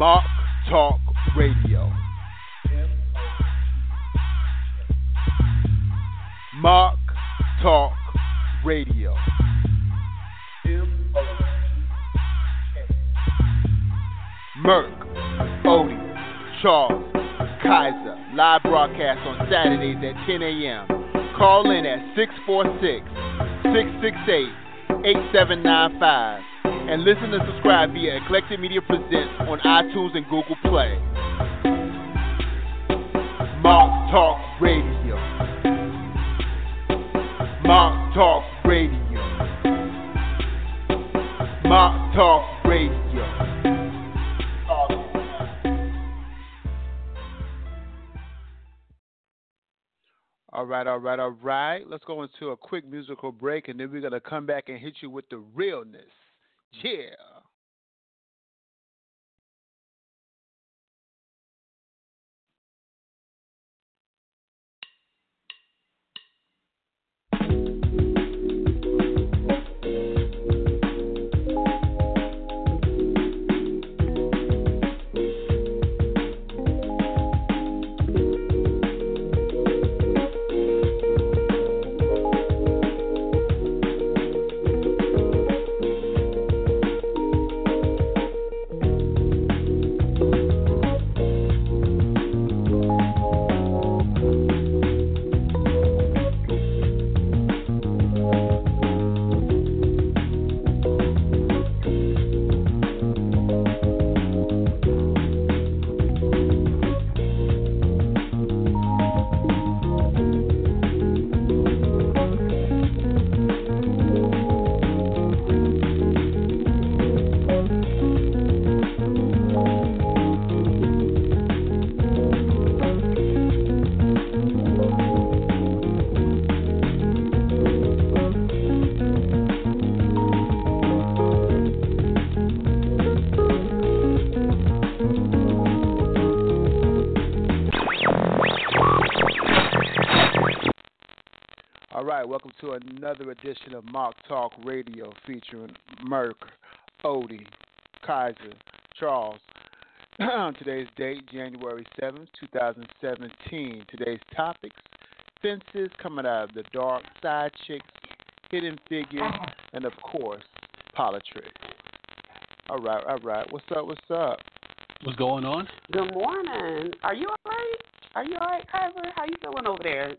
Mark Talk Radio. Mark Talk Radio. Merc, Odie, Charles, Kaiser. Live broadcast on Saturdays at 10 a.m. Call in at 646-668-8795 and listen and subscribe via Eclectic Media Presents on iTunes and Google Play. Mark Talk Radio. Mark Talk Radio. Mark Talk Radio. All right. Let's go into a quick musical break, and then we're going to come back and hit you with the realness. Yeah. Welcome to another edition of Mark Talk Radio featuring Merc, Odie, Kaiser, Charles. Today's date, January 7th, 2017. Today's topics, fences coming out of the dark, side chicks, hidden figures, and of course, politics. All right. What's up? What's going on? Good morning. Are you all right, Kaiser? How you feeling over there?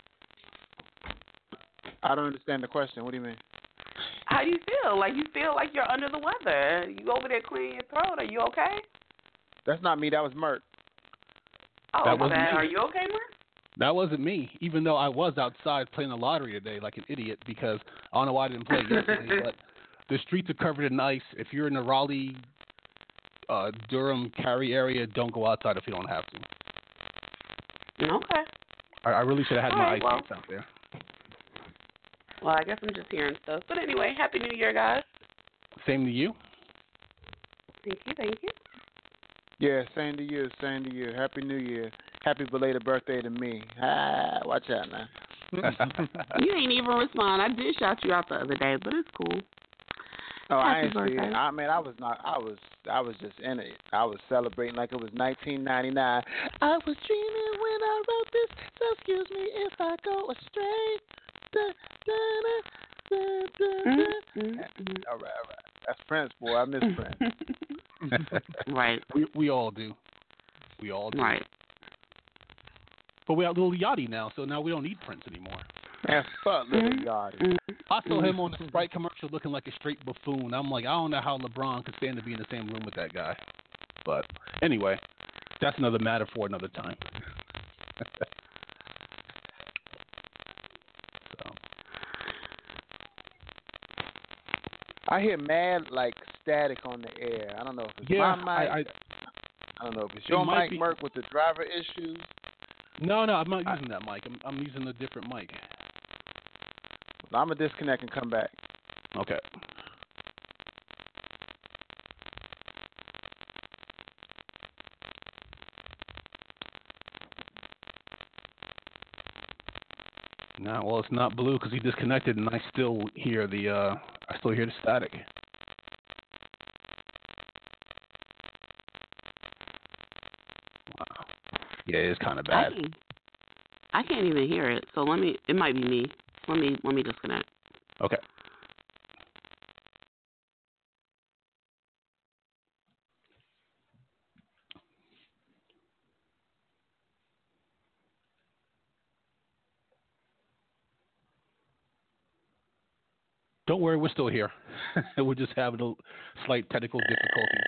I don't understand the question. What do you mean? How do you feel? You feel like you're under the weather. You over there clearing your throat. Are you okay? That's not me. That was Mert. Oh, that wasn't me. Are you okay, Mert? That wasn't me, even though I was outside playing the lottery today like an idiot because I don't know why I didn't play yesterday, but the streets are covered in ice. If you're in the Raleigh, Durham, Cary area, don't go outside if you don't have to. Okay. I really should have had my ice skates out there. Well, I guess I'm just hearing stuff. But anyway, Happy New Year, guys. Same to you. Thank you. Yeah, same to you. Happy New Year. Happy belated birthday to me. Watch out now. You ain't even respond. I did shout you out the other day, but it's cool. Oh, Happy I ain't birthday. see it. I mean, I was just in it. I was celebrating like it was 1999. I was dreaming when I wrote this, so excuse me if I go astray. All right. That's Prince, boy. I miss Prince. Right. We all do. Right. But we have Lil Yachty now, so now we don't need Prince anymore. Man, fuck Lil Yachty. I saw him on the Sprite commercial looking like a straight buffoon. I'm like, I don't know how LeBron could stand to be in the same room with that guy. But anyway, that's another matter for another time. I hear mad static on the air. I don't know if it's my mic. I don't know if it's your mic, Merc, with the driver issues. No, I'm not using that mic. I'm using a different mic. I'm gonna disconnect and come back. Okay. No, well, it's not blue because he disconnected, and I still hear the static. Yeah, it's kind of bad. I can't even hear it. So it might be me. Let me disconnect. Okay. Don't worry, we're still here. We're just having a slight technical difficulties.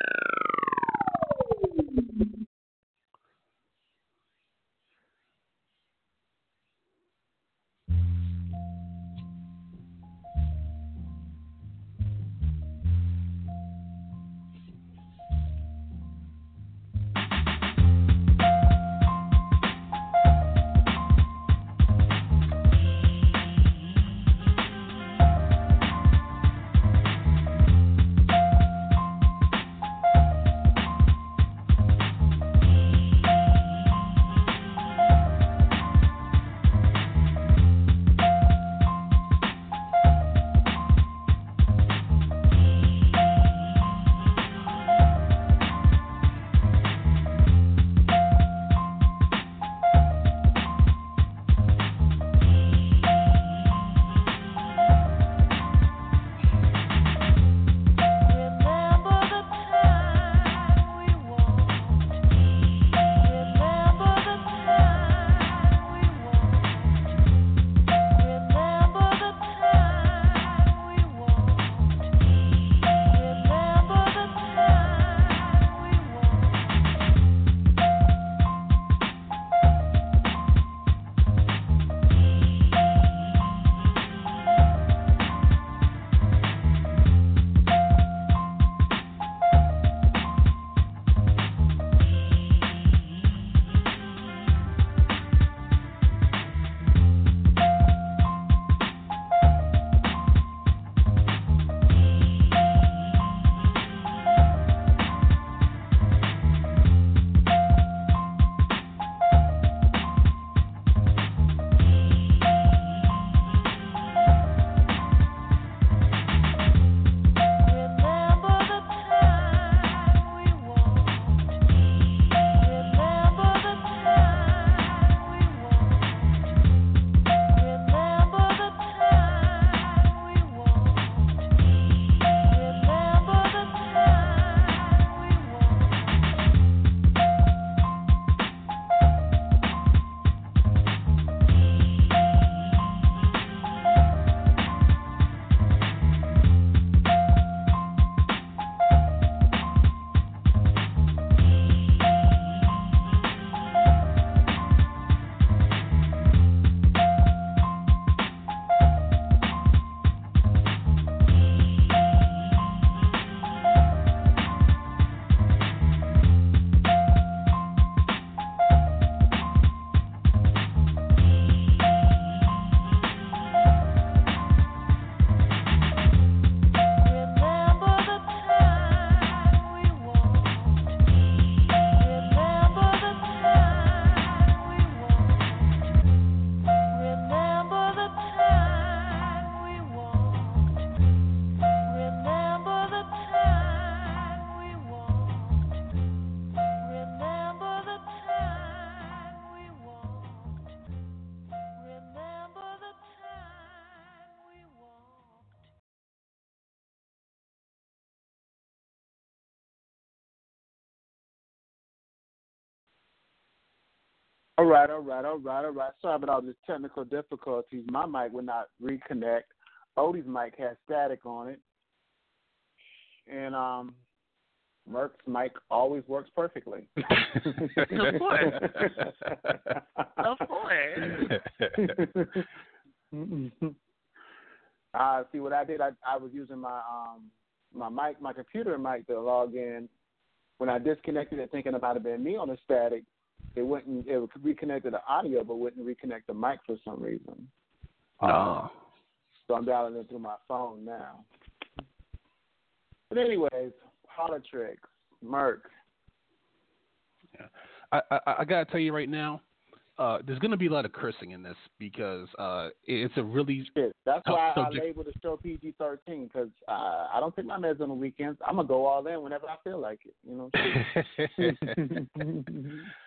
All right. Sorry about all these technical difficulties. My mic would not reconnect. Odie's mic has static on it. And Merck's mic always works perfectly. Of course. Of course. See what I did? I was using my mic, my computer mic to log in. When I disconnected it, thinking about it being me on the static, it reconnected the audio, but wouldn't reconnect the mic for some reason. So I'm dialing it through my phone now. But anyways, politics, Merck. Yeah. I gotta tell you right now, there's gonna be a lot of cursing in this because it's a really That's tough why subject. I labeled the show PG-13 because I don't take my meds on the weekends. I'm gonna go all in whenever I feel like it. You know.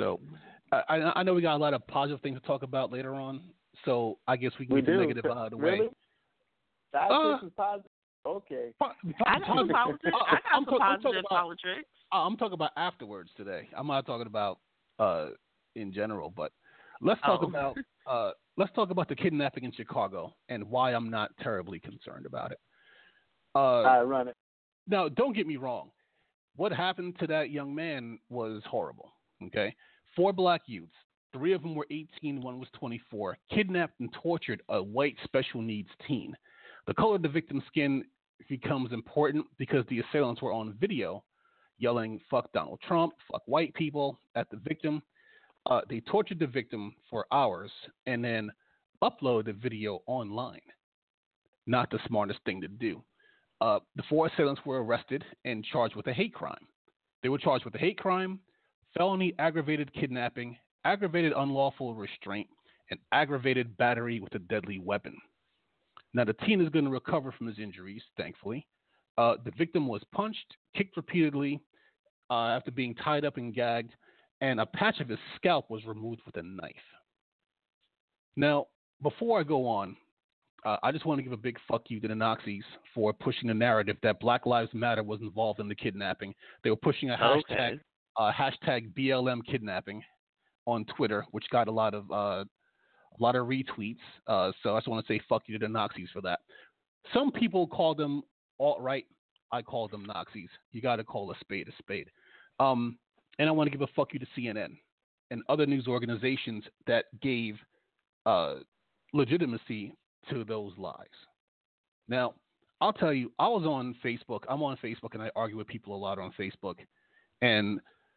So I know we got a lot of positive things to talk about later on. So I guess we can get the negative out of the way. Really? Sidetricks is positive? Okay. I got some politics. I got some positive politics. I'm talking about afterwards today. I'm not talking about in general, but let's talk about the kidnapping in Chicago and why I'm not terribly concerned about it. All right, run it. Now, don't get me wrong. What happened to that young man was horrible. Okay, 4 black youths, 3 of them were 18, 1 was 24, kidnapped and tortured a white special needs teen. The color of the victim's skin becomes important because the assailants were on video yelling, "Fuck Donald Trump, fuck white people" at the victim. They tortured the victim for hours and then uploaded the video online. Not the smartest thing to do. The 4 assailants were arrested and charged with a hate crime. They were charged with a hate crime, felony aggravated kidnapping, aggravated unlawful restraint, and aggravated battery with a deadly weapon. Now, the teen is going to recover from his injuries, thankfully. The victim was punched, kicked repeatedly after being tied up and gagged, and a patch of his scalp was removed with a knife. Now, before I go on, I just want to give a big fuck you to the Nazis for pushing a narrative that Black Lives Matter was involved in the kidnapping. They were pushing a hashtag BLM kidnapping on Twitter, which got a lot of retweets. So I just want to say fuck you to the Nazis for that. Some people call them alt-right. I call them Nazis. You got to call a spade a spade. And I want to give a fuck you to CNN and other news organizations that gave legitimacy to those lies. Now, I'll tell you, I was on Facebook. I'm on Facebook, and I argue with people a lot on Facebook. And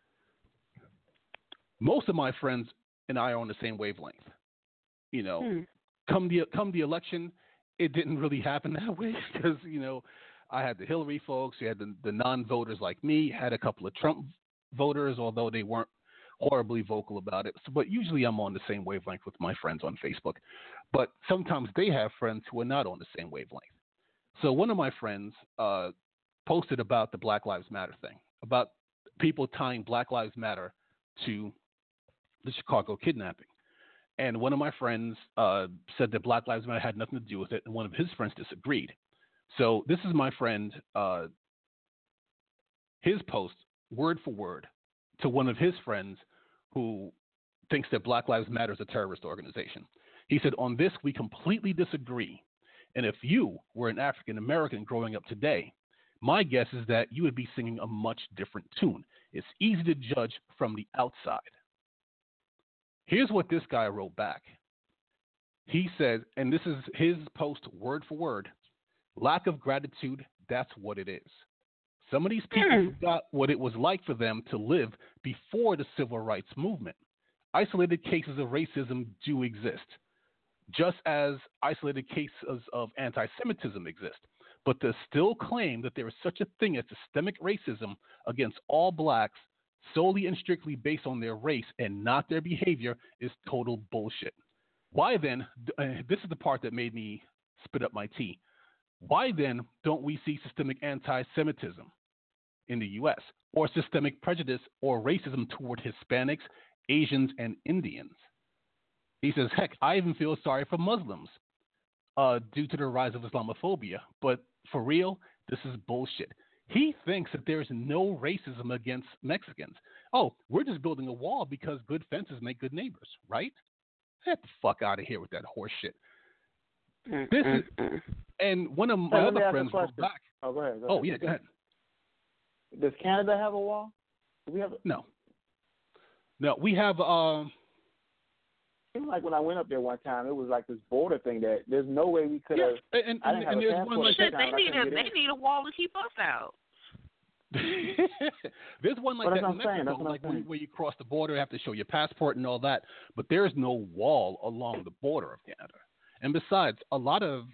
most of my friends and I are on the same wavelength. You know, come the election, it didn't really happen that way because, you know, I had the Hillary folks, you had the non-voters like me, had a couple of Trump voters, although they weren't horribly vocal about it. So, but usually I'm on the same wavelength with my friends on Facebook. But sometimes they have friends who are not on the same wavelength. So one of my friends posted about the Black Lives Matter thing, about people tying Black Lives Matter to the Chicago kidnapping. And one of my friends said that Black Lives Matter had nothing to do with it, and one of his friends disagreed. So this is my friend, his post, word for word, to one of his friends who thinks that Black Lives Matter is a terrorist organization. He said, "On this, we completely disagree. And if you were an African American growing up today, my guess is that you would be singing a much different tune. It's easy to judge from the outside." Here's what this guy wrote back. He said, and this is his post word for word, "Lack of gratitude, that's what it is. Some of these people forgot what it was like for them to live before the civil rights movement. Isolated cases of racism do exist, just as isolated cases of anti-Semitism exist. But to still claim that there is such a thing as systemic racism against all blacks solely and strictly based on their race and not their behavior is total bullshit. Why then, this is the part that made me spit up my tea, why then don't we see systemic anti-Semitism in the U.S. or systemic prejudice or racism toward Hispanics, Asians, and Indians?" He says, "Heck, I even feel sorry for Muslims due to the rise of Islamophobia. But for real, this is bullshit." He thinks that there is no racism against Mexicans. Oh, we're just building a wall because good fences make good neighbors, right? Get the fuck out of here with that horse shit. This is, and one of my other friends wrote back. Oh, go ahead. Oh, yeah, go ahead. Does Canada have a wall? Do we have? No, we have. Seemed like when I went up there one time, it was like this border thing that there's no way we could have. Yeah, and there's one like that. They need a wall to keep us out. There's one like that in Mexico, like where you cross the border, have to show your passport and all that. But there's no wall along the border of Canada. And besides, a lot of,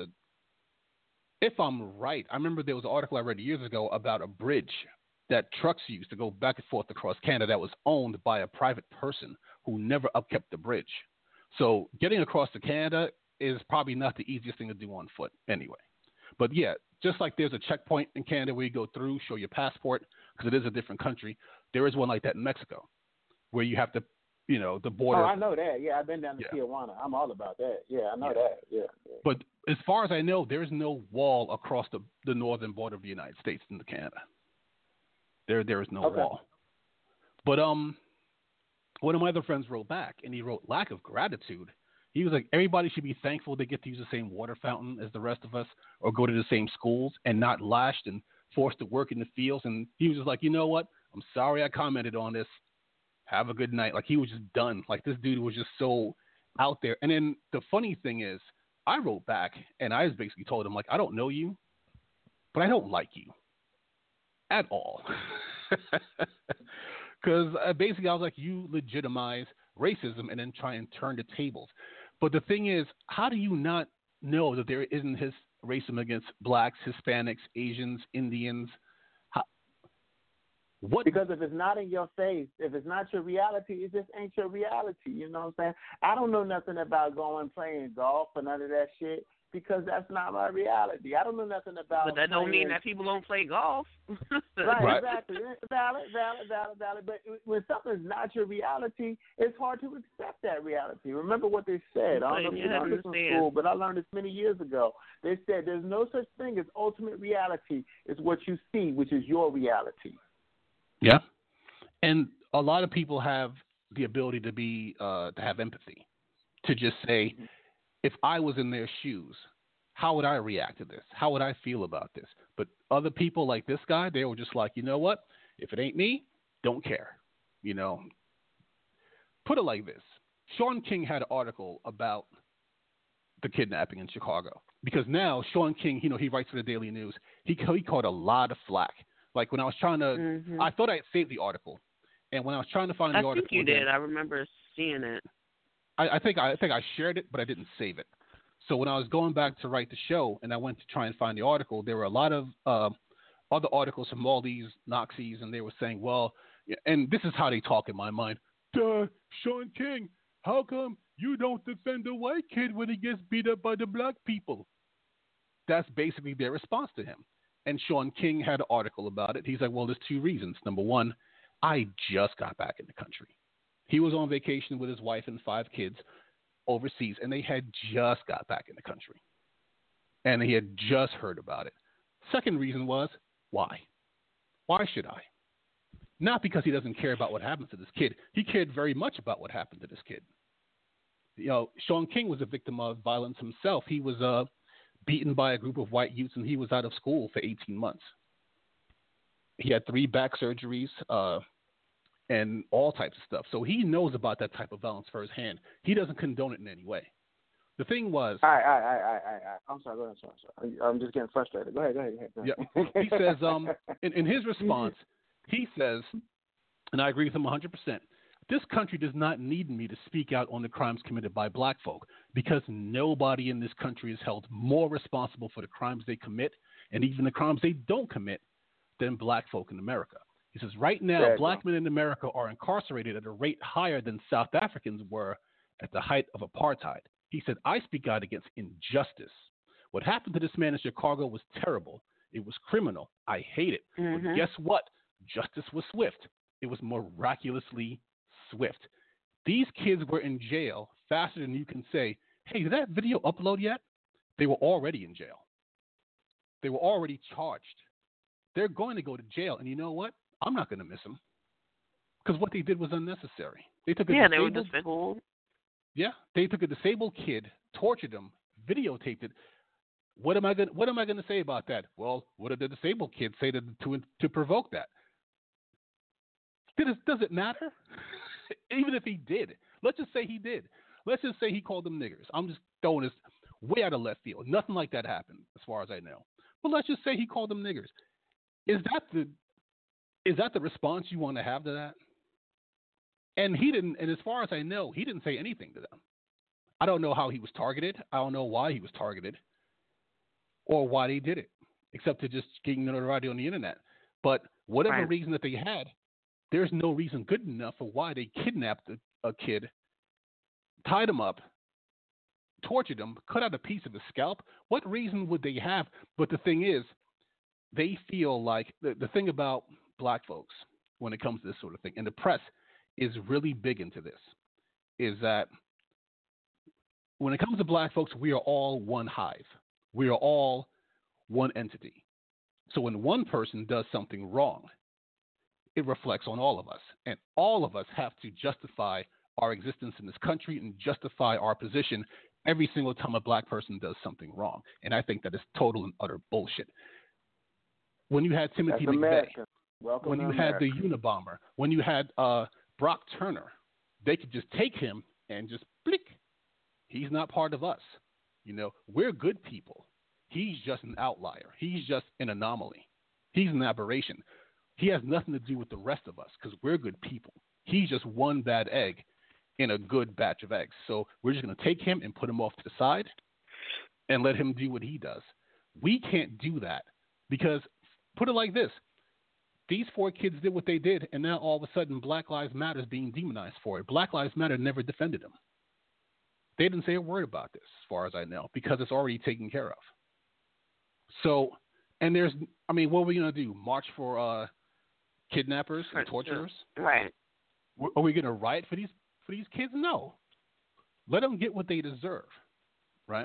if I'm right, I remember there was an article I read years ago about a bridge that trucks used to go back and forth across Canada that was owned by a private person who never upkept the bridge. So getting across to Canada is probably not the easiest thing to do on foot anyway. But yeah, just like there's a checkpoint in Canada where you go through, show your passport, because it is a different country, there is one like that in Mexico. where you have to, the Oh, border. I know that. Yeah, I've been down to Yeah. Tijuana. I'm all about that. Yeah, I know Yeah. that. Yeah. But as far as I know, there's no wall across the northern border of the United States into Canada. There is no Okay. wall. But one of my other friends wrote back, and he wrote lack of gratitude. He was like, everybody should be thankful they get to use the same water fountain as the rest of us, or go to the same schools, and not lashed and forced to work in the fields. And he was just like, you know what? I'm sorry I commented on this. Have a good night. Like, he was just done. Like, this dude was just so out there. And then the funny thing is, I wrote back, and I just basically told him, like, I don't know you, but I don't like you at all. Because basically I was like, you legitimize racism and then try and turn the tables. But the thing is, how do you not know that there isn't his racism against blacks, Hispanics, Asians, Indians? What? Because if it's not in your face, if it's not your reality, it just ain't your reality. You know what I'm saying? I don't know nothing about going playing golf or none of that shit because that's not my reality. I don't know nothing about. But that don't mean that people don't play golf. Right, exactly. Valid. But when something's not your reality, it's hard to accept that reality. Remember what they said. I don't know if you learned this in school, but I learned this many years ago. They said there's no such thing as ultimate reality. It's what you see, which is your reality. Yeah. And a lot of people have the ability to be to have empathy, to just say, if I was in their shoes, how would I react to this? How would I feel about this? But other people like this guy, they were just like, you know what? If it ain't me, don't care. Put it like this. Sean King had an article about the kidnapping in Chicago. Because now Sean King, he writes for the Daily News. He caught a lot of flack. Like when I was trying to, I thought I had saved the article. And when I was trying to find the article. I think you did. I remember seeing it. I think I shared it, but I didn't save it. So when I was going back to write the show and I went to try and find the article, there were a lot of other articles from all these Nazis, and they were saying, well, and this is how they talk in my mind. Sean King, how come you don't defend the white kid when he gets beat up by the black people? That's basically their response to him. And Sean King had an article about it. He's like, well, there's two reasons. Number one, I just got back in the country. He was on vacation with his wife and 5 kids overseas, and they had just got back in the country. And he had just heard about it. Second reason was, why? Why should I? Not because he doesn't care about what happens to this kid. He cared very much about what happened to this kid. Sean King was a victim of violence himself. He was beaten by a group of white youths, and he was out of school for 18 months. He had 3 back surgeries and all types of stuff. So he knows about that type of violence firsthand. He doesn't condone it in any way. The thing was... I'm sorry. Go ahead. Sorry. I'm just getting frustrated. Go ahead. Yeah. He says, in his response, he says, and I agree with him 100%, this country does not need me to speak out on the crimes committed by black folk because nobody in this country is held more responsible for the crimes they commit and even the crimes they don't commit than black folk in America. He says, right now, black men in America are incarcerated at a rate higher than South Africans were at the height of apartheid. He said, I speak out against injustice. What happened to this man in Chicago was terrible. It was criminal. I hate it. But guess what? Justice was swift. It was miraculously swift. These kids were in jail faster than you can say, hey, did that video upload yet? They were already in jail. They were already charged. They're going to go to jail. And you know what? I'm not going to miss them because what they did was unnecessary. They took they were despicable. Yeah, they took a disabled kid, tortured him, videotaped it. What am I going to say about that? Well, what did the disabled kid say to provoke that? Does it matter? Even if he did, let's just say he did. Let's just say he called them niggers. I'm just throwing this way out of left field. Nothing like that happened, as far as I know. But let's just say he called them niggers. Is that the response you want to have to that? And he didn't. And as far as I know, he didn't say anything to them. I don't know how he was targeted. I don't know why he was targeted, or why they did it, except to just getting notoriety on the internet. But whatever reason that they had, there's no reason good enough for why they kidnapped a kid, tied him up, tortured him, cut out a piece of his scalp. What reason would they have? But the thing is, they feel like the thing about black folks when it comes to this sort of thing, and the press, is really big into this is that when it comes to black folks, we are all one hive. We are all one entity. So when one person does something wrong, it reflects on all of us. And all of us have to justify our existence in this country and justify our position every single time a black person does something wrong. And I think that is total and utter bullshit. When you had Timothy McVeigh, when you had the Unabomber, when you had Brock Turner, they could just take him and just blick. He's not part of us. You know, we're good people. He's just an outlier. He's just an anomaly. He's an aberration. He has nothing to do with the rest of us because we're good people. He's just one bad egg in a good batch of eggs. So we're just going to take him and put him off to the side and let him do what he does. We can't do that because, put it like this, these 4 kids did what they did, and now all of a sudden Black Lives Matter is being demonized for it. Black Lives Matter never defended him. They didn't say a word about this, as far as I know, because it's already taken care of. So, and there's, I mean, what are we going to do? March for kidnappers and torturers? Right. Are we going to riot for these kids? No. Let them get what they deserve, right?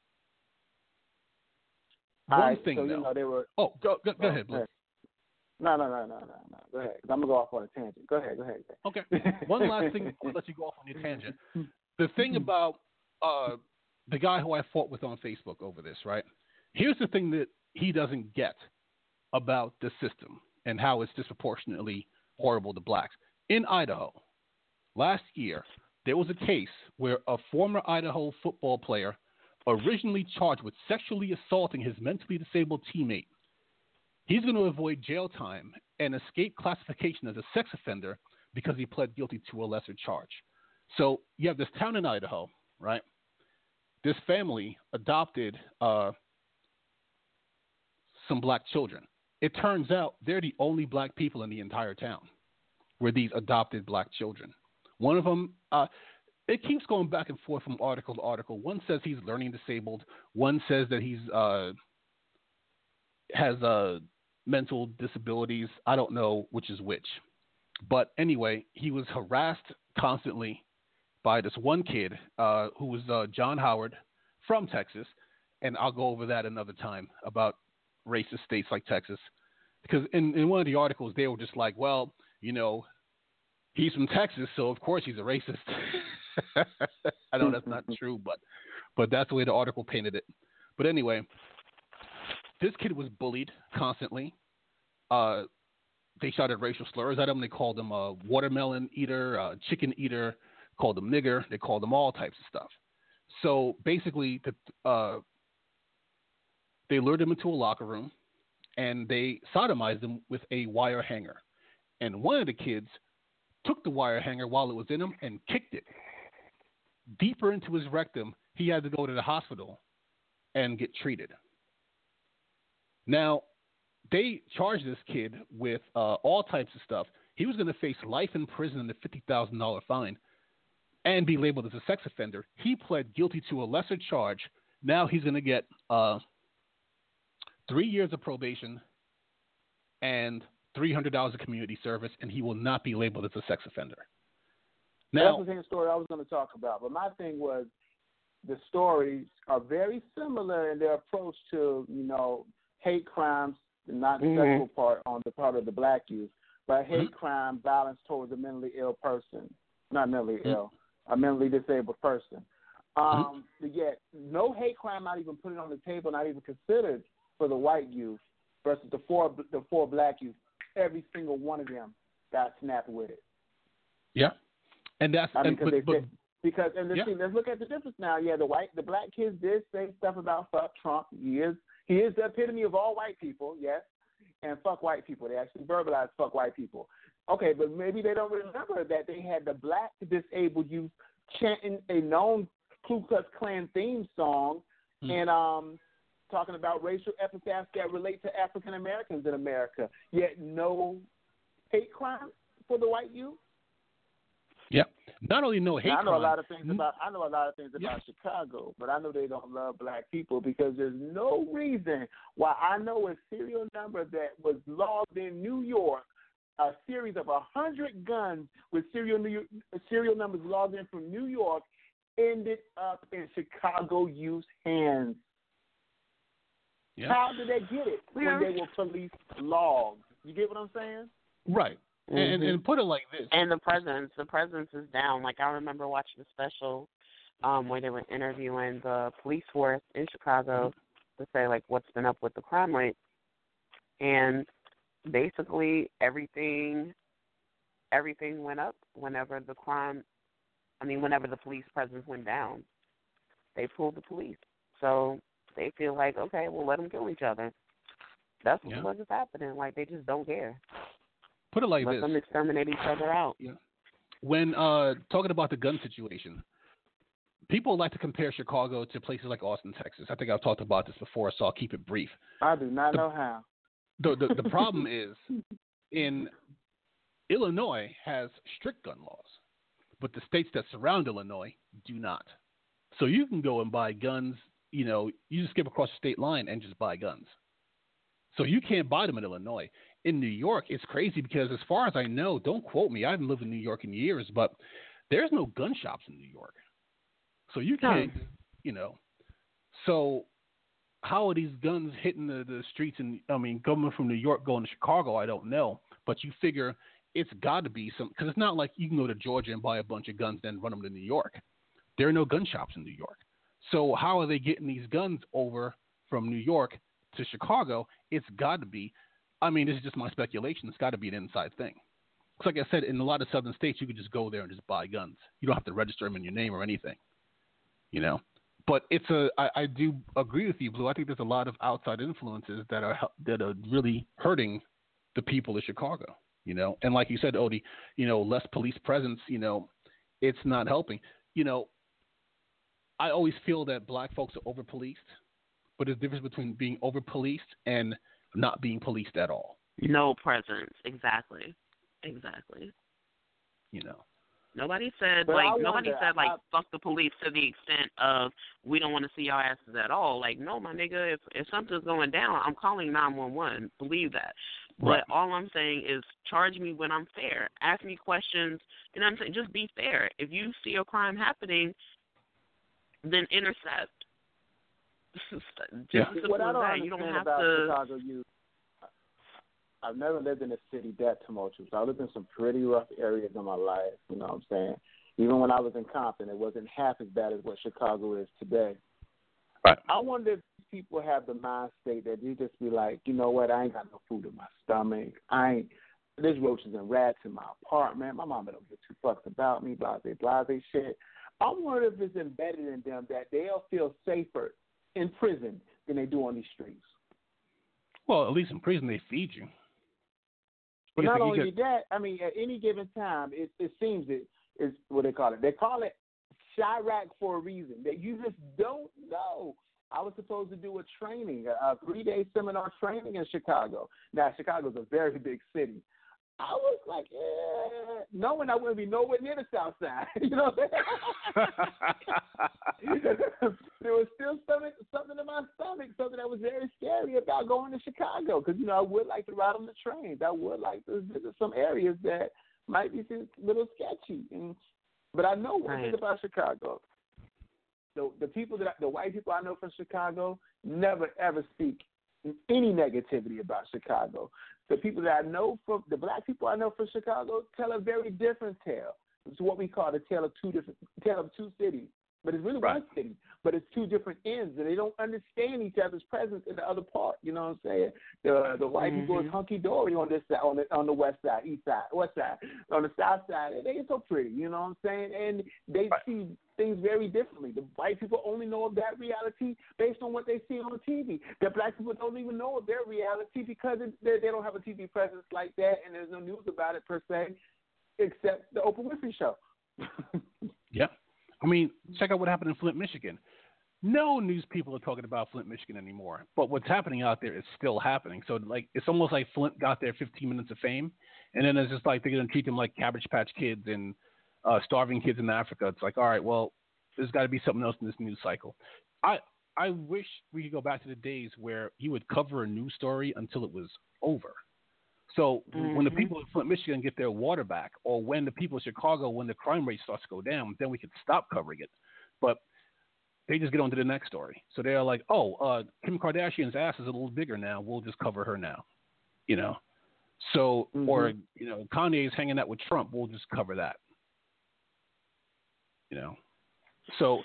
One thing, so, though. You know, they were, go ahead, Blue. No. Go ahead. I'm going to go off on a tangent. Go ahead. Okay. One last thing before I let you go off on your tangent. The thing about the guy who I fought with on Facebook over this, right? Here's the thing that he doesn't get about the system and how it's disproportionately horrible to blacks. In Idaho, last year, there was a case where a former Idaho football player originally charged with sexually assaulting his mentally disabled teammate. He's going to avoid jail time and escape classification as a sex offender because he pled guilty to a lesser charge. So you have this town in Idaho, right? This family adopted some black children. It turns out they're the only black people in the entire town were these adopted black children. One of them, it keeps going back and forth from article to article. One says he's learning disabled. One says that he's has mental disabilities. I don't know which is which. But anyway, he was harassed constantly by this one kid who was John Howard from Texas. And I'll go over that another time about racist states like Texas. Because in one of the articles, they were just like, well, you know, he's from Texas, so of course he's a racist. I know that's not true, but that's the way the article painted it. But anyway, this kid was bullied constantly. They shouted racial slurs at him. They called him a watermelon eater, a chicken eater, called him nigger. They called him all types of stuff. So basically, they lured him into a locker room, and they sodomized him with a wire hanger. And one of the kids took the wire hanger while it was in him and kicked it deeper into his rectum. He had to go to the hospital and get treated. Now, they charged this kid with all types of stuff. He was going to face life in prison and a $50,000 fine and be labeled as a sex offender. He pled guilty to a lesser charge. Now he's going to get 3 years of probation and $300 of community service, and he will not be labeled as a sex offender. Now, that's the same story I was going to talk about. But my thing was the stories are very similar in their approach to, you know, hate crimes, not the sexual part on the part of the black youth, but hate crime, violence towards a mentally ill person, not mentally ill, a mentally disabled person. Yet no hate crime, not even put it on the table, not even considered for the white youth versus the four black youth. Every single one of them got snapped with it. Yeah, and that's because let's look at the difference now. Yeah, the black kids did say stuff about fuck Trump. He is the epitome of all white people, yes, and fuck white people. They actually verbalized fuck white people. Okay, but maybe they don't remember that they had the black disabled youth chanting a known Ku Klux Klan theme song and talking about racial epithets that relate to African Americans in America. Yet no hate crime for the white youth. Yeah. Not only no hate crime. I know a lot of things about Chicago, but I know they don't love black people because there's no reason why I know a serial number that was logged in New York a series of 100 guns with serial numbers logged in from New York ended up in Chicago youth hands. Yeah. How did they get it when they were police logs? You get what I'm saying? Right. Mm-hmm. And put it like this. And the presence is down. Like, I remember watching a special where they were interviewing the police force in Chicago to say, like, what's been up with the crime rate. And basically everything went up whenever the police presence went down. They pulled the police. So they feel like, okay, well, let them kill each other. That's what's happening. Like, they just don't care. Put it like let this. Let them exterminate each other out. Yeah. When talking about the gun situation, people like to compare Chicago to places like Austin, Texas. I think I've talked about this before, so I'll keep it brief. I do not know how. The problem is, in Illinois has strict gun laws, but the states that surround Illinois do not. So you can go and buy guns, you just skip across the state line and just buy guns. So you can't buy them in Illinois. In New York, it's crazy because as far as I know, don't quote me, I haven't lived in New York in years, but there's no gun shops in New York. So you can't, so how are these guns hitting the streets? And coming from New York, going to Chicago, I don't know. But you figure it's got to be some, because it's not like you can go to Georgia and buy a bunch of guns, then run them to New York. There are no gun shops in New York. So how are they getting these guns over from New York to Chicago? It's got to be, this is just my speculation, it's got to be an inside thing. Because like I said, in a lot of southern states, you could just go there and just buy guns. You don't have to register them in your name or anything, But I do agree with you, Blue. I think there's a lot of outside influences that are really hurting the people of Chicago, And like you said, Odie, less police presence, it's not helping. I always feel that black folks are over-policed, but there's a difference between being over-policed and not being policed at all. No presence. Exactly. Nobody said fuck the police to the extent of we don't want to see your asses at all. Like, no, my nigga, if something's going down, I'm calling 911. Believe that. Right. But all I'm saying is charge me when I'm fair. Ask me questions. You know what I'm saying? Just be fair. If you see a crime happening, then intercept. Just as simple as that. You don't have to. Chicago youth, I've never lived in a city that tumultuous. I lived in some pretty rough areas in my life, you know what I'm saying? Even when I was in Compton, it wasn't half as bad as what Chicago is today. Right. I wonder if people have the mind state that you just be like, you know what, I ain't got no food in my stomach. There's roaches and rats in my apartment. My mama don't give two fucks about me, blase shit. I wonder if it's embedded in them that they'll feel safer in prison than they do on these streets. Well, at least in prison they feed you. But not only that, at any given time, it seems it's what they call it. They call it Chirac for a reason. That you just don't know. I was supposed to do a training, a 3-day seminar training in Chicago. Now, Chicago's a very big city. I was like, knowing I wouldn't be nowhere near the South Side. You know what I'm saying? There was still something in my stomach, something that was very scary about going to Chicago. Because, I would like to ride on the trains. I would like to visit some areas that might be a little sketchy. But I know one thing about Chicago. The white people I know from Chicago never, ever speak any negativity about Chicago. The people that I know the black people I know from Chicago tell a very different tale. It's what we call the tale of two cities. But it's really one city, but it's two different ends, and they don't understand each other's presence in the other part. You know what I'm saying? The white people is hunky dory on this side, on the west side, east side, west side. On the south side, they ain't so pretty. You know what I'm saying? And they see things very differently. The white people only know of that reality based on what they see on TV. The black people don't even know of their reality because they don't have a TV presence like that, and there's no news about it per se, except the Oprah Winfrey Show. Yep. Check out what happened in Flint, Michigan. No news people are talking about Flint, Michigan anymore. But what's happening out there is still happening. So, it's almost like Flint got their 15 minutes of fame, and then it's just like they're going to treat them like Cabbage Patch Kids and starving kids in Africa. It's like, all right, well, there's got to be something else in this news cycle. I wish we could go back to the days where you would cover a news story until it was over. So when the people in Flint, Michigan get their water back, or when the people in Chicago, when the crime rate starts to go down, then we can stop covering it. But they just get on to the next story. So they're like, Kim Kardashian's ass is a little bigger now. We'll just cover her now, you know. So, or, you know, Kanye's hanging out with Trump. We'll just cover that, you know. So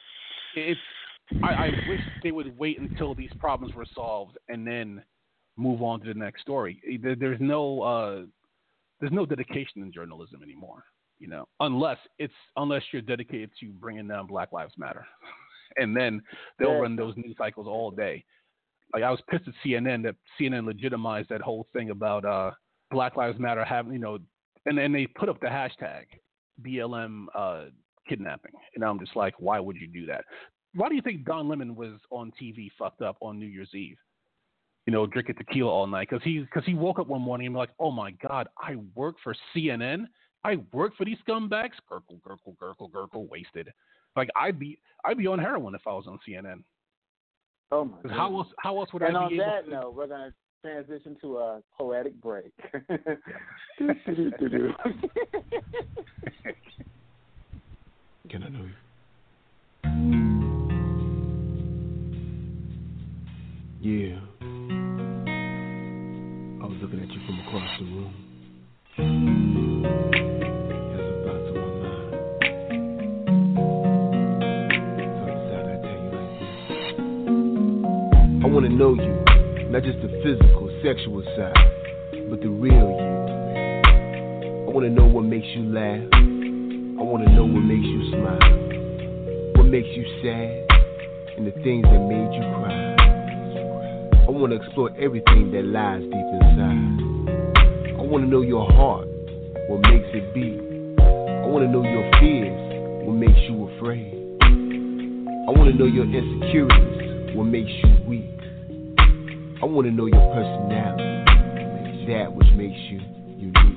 I wish they would wait until these problems were solved and then move on to the next story. There's no dedication in journalism anymore, you know, unless you're dedicated to bringing down Black Lives Matter, and then they'll run those news cycles all day. Like, I was pissed at CNN that CNN legitimized that whole thing about Black Lives Matter having, you know, and then they put up the hashtag BLM kidnapping, and I'm just like, why would you do that? Why do you think Don Lemon was on TV fucked up on New Year's Eve? You know, drinking tequila all night because he woke up one morning and be like, oh my God, I work for CNN. I work for these scumbags. Gurgle, gurgle, gurgle, gurgle, wasted. Like, I'd be on heroin if I was on CNN. Oh my God. How else would I be able to? And on that note, we're going to transition to a poetic break. Can I know you? Yeah. I was looking at you from across the room. As a thought to my mind. So I decided I'd tell you like this. I want to know you, not just the physical, sexual side, but the real you. I want to know what makes you laugh. I want to know what makes you smile, what makes you sad, and the things that made you cry. I want to explore everything that lies deep inside. I want to know your heart, what makes it beat. I want to know your fears, what makes you afraid. I want to know your insecurities, what makes you weak. I want to know your personality, that which makes you unique.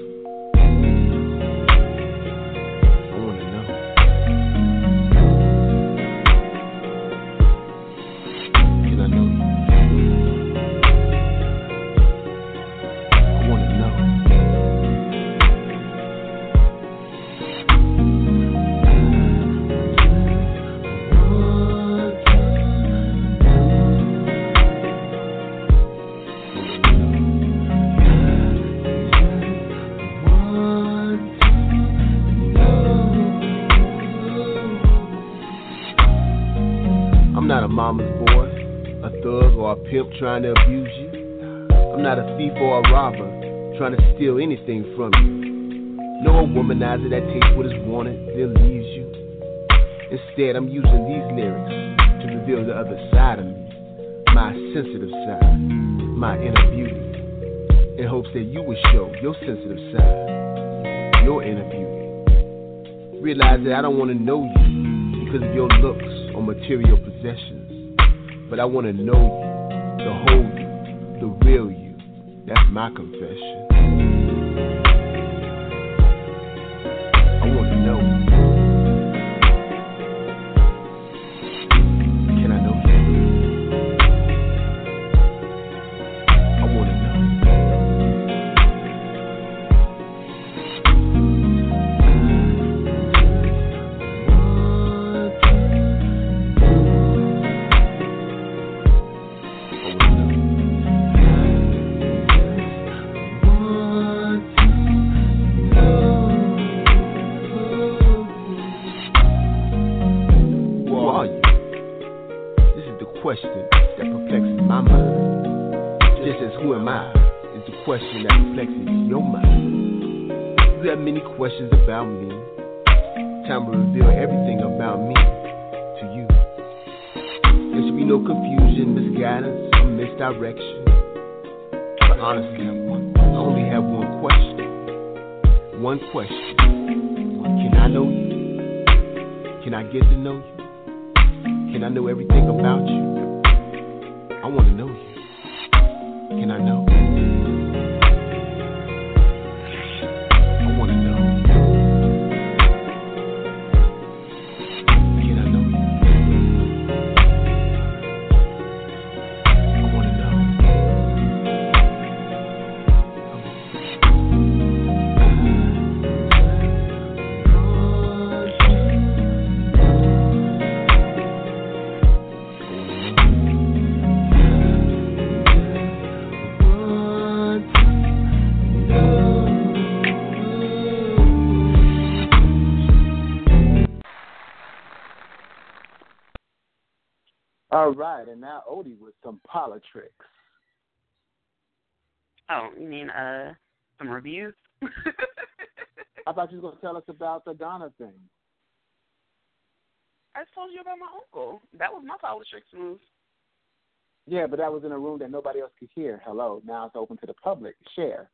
Trying to abuse you. I'm not a thief or a robber trying to steal anything from you. No, a womanizer that takes what is wanted then leaves you. Instead, I'm using these lyrics to reveal the other side of me, my sensitive side, my inner beauty, in hopes that you will show your sensitive side, your inner beauty. Realize that I don't want to know you because of your looks or material possessions, but I want to know you, the whole you, the real you. That's my confession. I want to know. Can I know you? I want to know. Question that perplexes my mind, just as who am I is the question that perplexes your mind. You have many questions about me. Time to reveal everything about me to you. There should be no confusion, misguidance, or misdirection. But honestly, I only have one question. One question. Can I know you? Can I get to know you? Can I know everything about you? I want to know you. Can I know? I want to know. Can I know you? I want to know. All right, and now Odie with some politics. Oh, you mean some reviews? I thought you were going to tell us about the Ghana thing. I just told you about my uncle. That was my politics move. Yeah, but that was in a room that nobody else could hear. Hello, now it's open to the public. Share.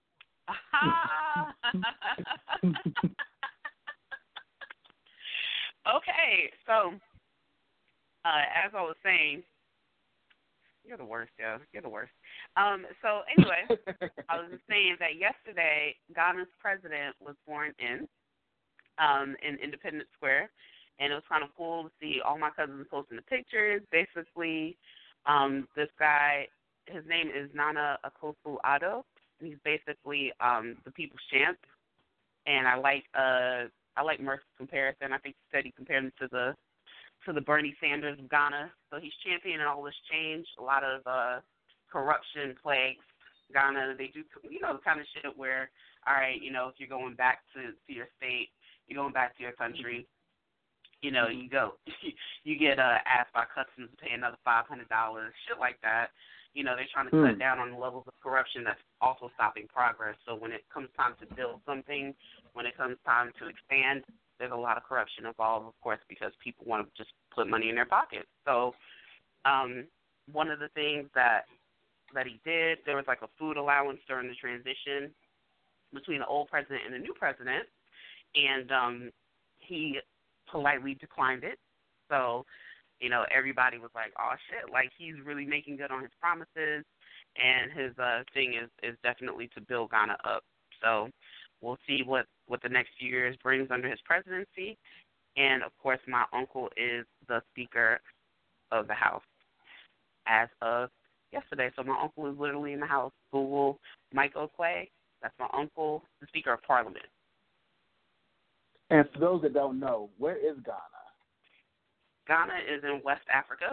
Okay, so as I was saying, you're the worst, yo. You're the worst. So anyway, I was just saying that yesterday, Ghana's president was sworn in Independence Square, and it was kind of cool to see all my cousins posting the pictures. Basically, this guy, his name is Nana Akufo-Addo, and he's basically the people's champ. And I like Mercer's comparison. I think he said he compared him to the Bernie Sanders of Ghana. So he's championing all this change. A lot of corruption plagues Ghana. They do, the kind of shit where, all right, if you're going back to your state, you're going back to your country, you get asked by customs to pay another $500, shit like that. They're trying to cut down on the levels of corruption that's also stopping progress. So when it comes time to build something, when it comes time to expand, there's a lot of corruption involved, of course, because people want to just put money in their pocket. So one of the things that he did, there was like a food allowance during the transition between the old president and the new president, and he politely declined it. So, everybody was like, oh, shit, like he's really making good on his promises, and his thing is definitely to build Ghana up. So we'll see what the next few years brings under his presidency. And, of course, my uncle is the Speaker of the House as of yesterday. So my uncle is literally in the House. Google Mike Okway. That's my uncle, the Speaker of Parliament. And for those that don't know, where is Ghana? Ghana is in West Africa.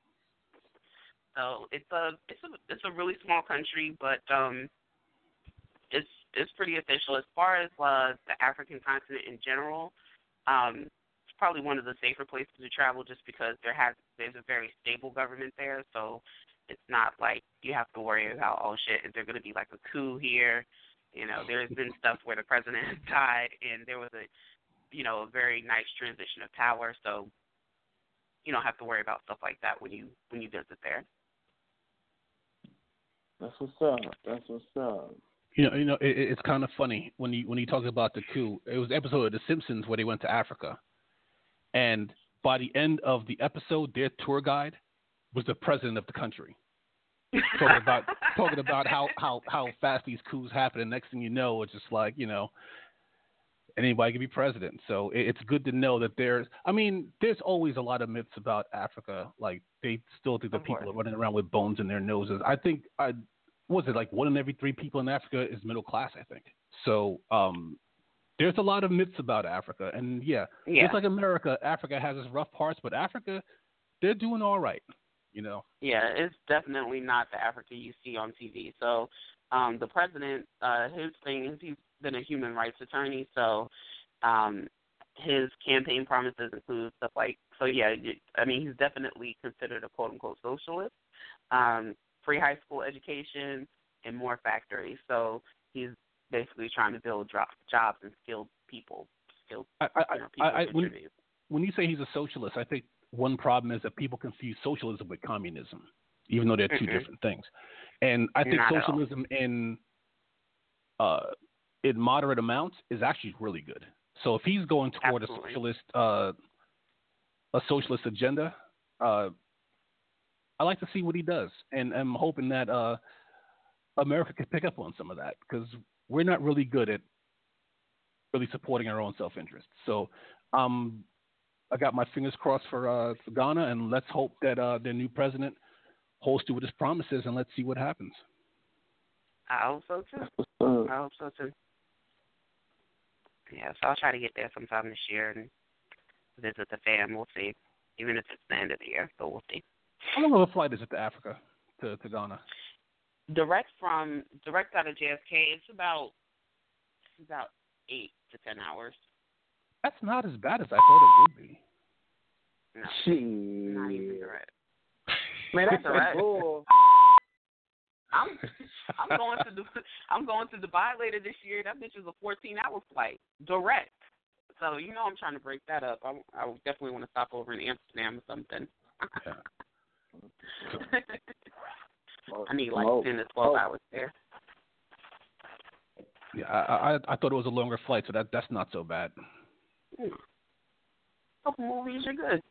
So it's a really small country, but it's pretty official. As far as the African continent in general, it's probably one of the safer places to travel just because there's a very stable government there. So it's not like you have to worry about, oh shit, is there going to be like a coup here? There's been stuff where the president has died, and there was a very nice transition of power. So you don't have to worry about stuff like that when you visit there. That's what's up. That's what's up. It's kind of funny when you talk about the coup. It was an episode of The Simpsons where they went to Africa, and by the end of the episode, their tour guide was the president of the country, talking about how fast these coups happen. And next thing you know, it's just like anybody can be president. So it's good to know that there's always a lot of myths about Africa. Like they still think that people are running around with bones in their noses. I think like 1 in every 3 people in Africa is middle class, I think. So there's a lot of myths about Africa. And just like America, Africa has its rough parts, but Africa, they're doing all right, Yeah, it's definitely not the Africa you see on TV. So the president, his thing is he's been a human rights attorney, so his campaign promises include stuff like, he's definitely considered a quote-unquote socialist. Free high school education and more factories. So he's basically trying to build jobs and skilled people. When you say he's a socialist, I think one problem is that people confuse socialism with communism, even though they're two different things. And I think socialism in moderate amounts is actually really good. So if he's going toward a socialist agenda, I like to see what he does, and I'm hoping that America can pick up on some of that because we're not really good at really supporting our own self-interest. So I got my fingers crossed for Ghana, and let's hope that their new president holds to his promises, and let's see what happens. I hope so too. Yeah, so I'll try to get there sometime this year and visit the fam. We'll see, even if it's the end of the year, but we'll see. How long of a flight is it to Africa, to Ghana? Direct out of JFK, it's about 8 to 10 hours. That's not as bad as I thought it would be. No, not even direct. Man, that's Correct. bull. I'm going to Dubai later this year. That bitch is a 14-hour flight direct. So I'm trying to break that up. I definitely want to stop over in Amsterdam or something. I need like 10 to 12 hours there. Yeah, I thought it was a longer flight, so that's not so bad. Couple movies, you're good.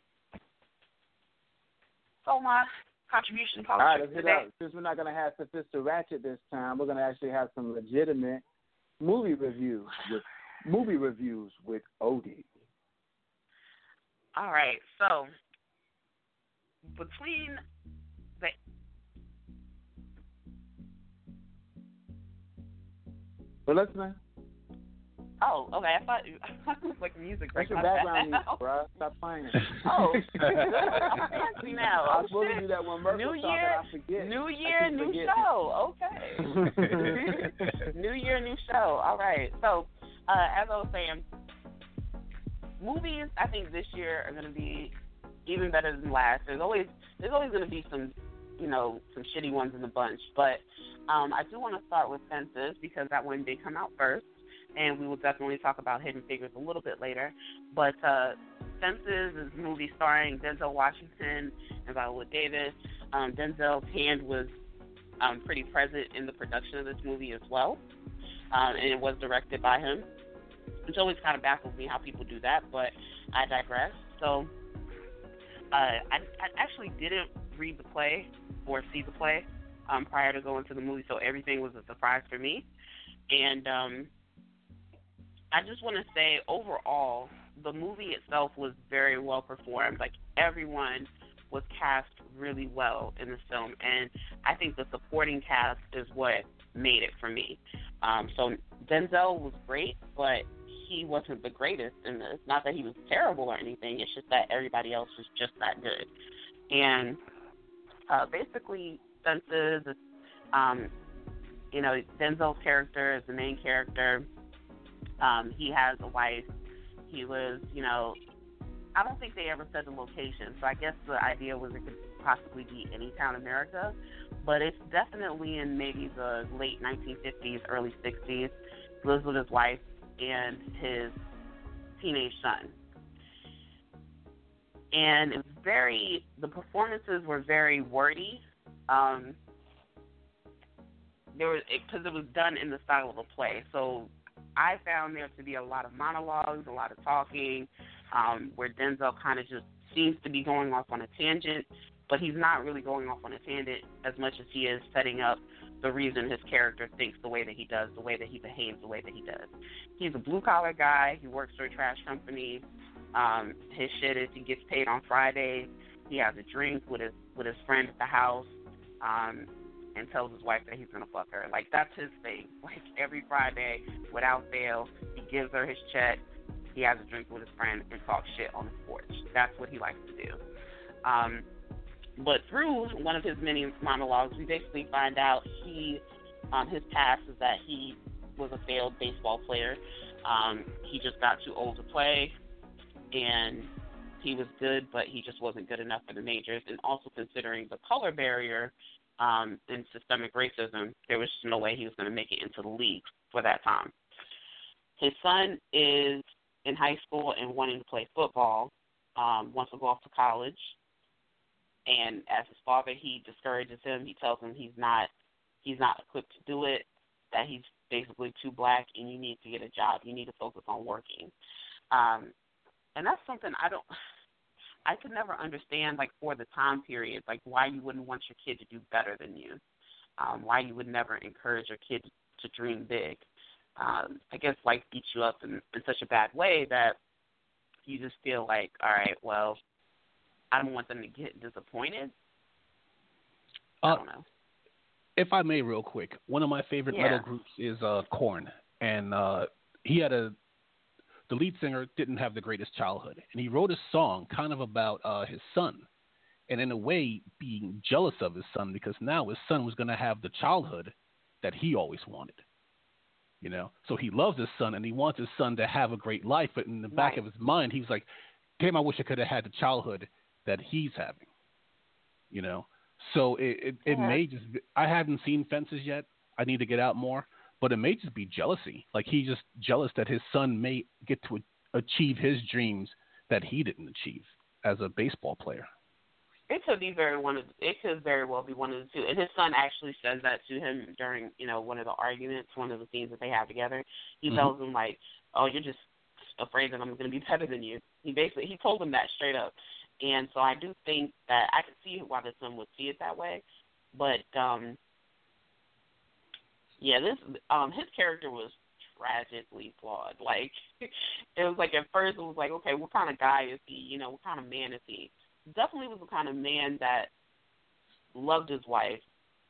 So my contribution All right, politics let's today. get out. Since we're not going to have Sophister Ratchet this time, we're going to actually have some legitimate movie reviews with Odie. All right, so between the We're listening. Oh, okay. I thought it was like music. That's your background music, bro. Stop playing. Oh, I'm fancy now. I was supposed to do that when Murph was talking. I forget. New year, new show. Okay. New year, new show. All right. So, as I was saying, movies I think this year are going to be even better than last. There's always going to be some shitty ones in the bunch, but I do want to start with Fences because that one did come out first. And we will definitely talk about Hidden Figures a little bit later. But Fences is a movie starring Denzel Washington and Viola Davis. Denzel's hand was pretty present in the production of this movie as well. And it was directed by him. Which always kind of baffles me how people do that, but I digress. So I actually didn't read the play or see the play prior to going to the movie, so everything was a surprise for me. And I just want to say, overall, the movie itself was very well performed. Like, everyone was cast really well in this film, and I think the supporting cast is what made it for me. So Denzel was great, but he wasn't the greatest in this. Not that he was terrible or anything. It's just that everybody else was just that good. And basically, Fences, Denzel's character is the main character. He has a wife. He lives, I don't think they ever said the location, so I guess the idea was it could possibly be any town in America, but it's definitely in maybe the late 1950s, early 60s. He lives with his wife and his teenage son. And the performances were very wordy, because it was done in the style of a play, so I found there to be a lot of monologues, a lot of talking, where Denzel kind of just seems to be going off on a tangent, but he's not really going off on a tangent as much as he is setting up the reason his character thinks the way that he does, the way that he behaves the way that he does. He's a blue-collar guy. He works for a trash company. His shit is he gets paid on Fridays. He has a drink with his friend at the house, and tells his wife that he's going to fuck her. Like, that's his thing. Like, every Friday, without fail, he gives her his check, he has a drink with his friend, and talks shit on his porch. That's what he likes to do. But through one of his many monologues, we basically find out his past is that he was a failed baseball player. He just got too old to play, and he was good, but he just wasn't good enough for the majors. And also considering the color barrier and systemic racism, there was no way he was going to make it into the league for that time. His son is in high school and wanting to play football, wants to go off to college. And as his father, he discourages him. He tells him he's not equipped to do it, that he's basically too black, and you need to get a job. You need to focus on working. And that's something I could never understand, like, for the time period, like, why you wouldn't want your kid to do better than you, why you would never encourage your kid to dream big. I guess life beats you up in such a bad way that you just feel like, all right, well, I don't want them to get disappointed. I don't know. If I may, real quick, one of my favorite metal groups is Korn, and the lead singer didn't have the greatest childhood, and he wrote a song kind of about his son, and in a way being jealous of his son because now his son was going to have the childhood that he always wanted. So he loves his son and he wants his son to have a great life, but in the back of his mind, he was like, damn, I wish I could have had the childhood that he's having. So it may just be, I haven't seen Fences yet. I need to get out more, but it may just be jealousy. Like he's just jealous that his son may get to achieve his dreams that he didn't achieve as a baseball player. It could very well be one of the two. And his son actually says that to him during, one of the arguments, one of the scenes that they have together. He tells him like, "Oh, you're just afraid that I'm going to be better than you." He told him that straight up. And so I do think that I could see why the son would see it that way. But his character was tragically flawed. Like it was like at first it was like, okay, what kind of guy is he? What kind of man is he? Definitely was the kind of man that loved his wife,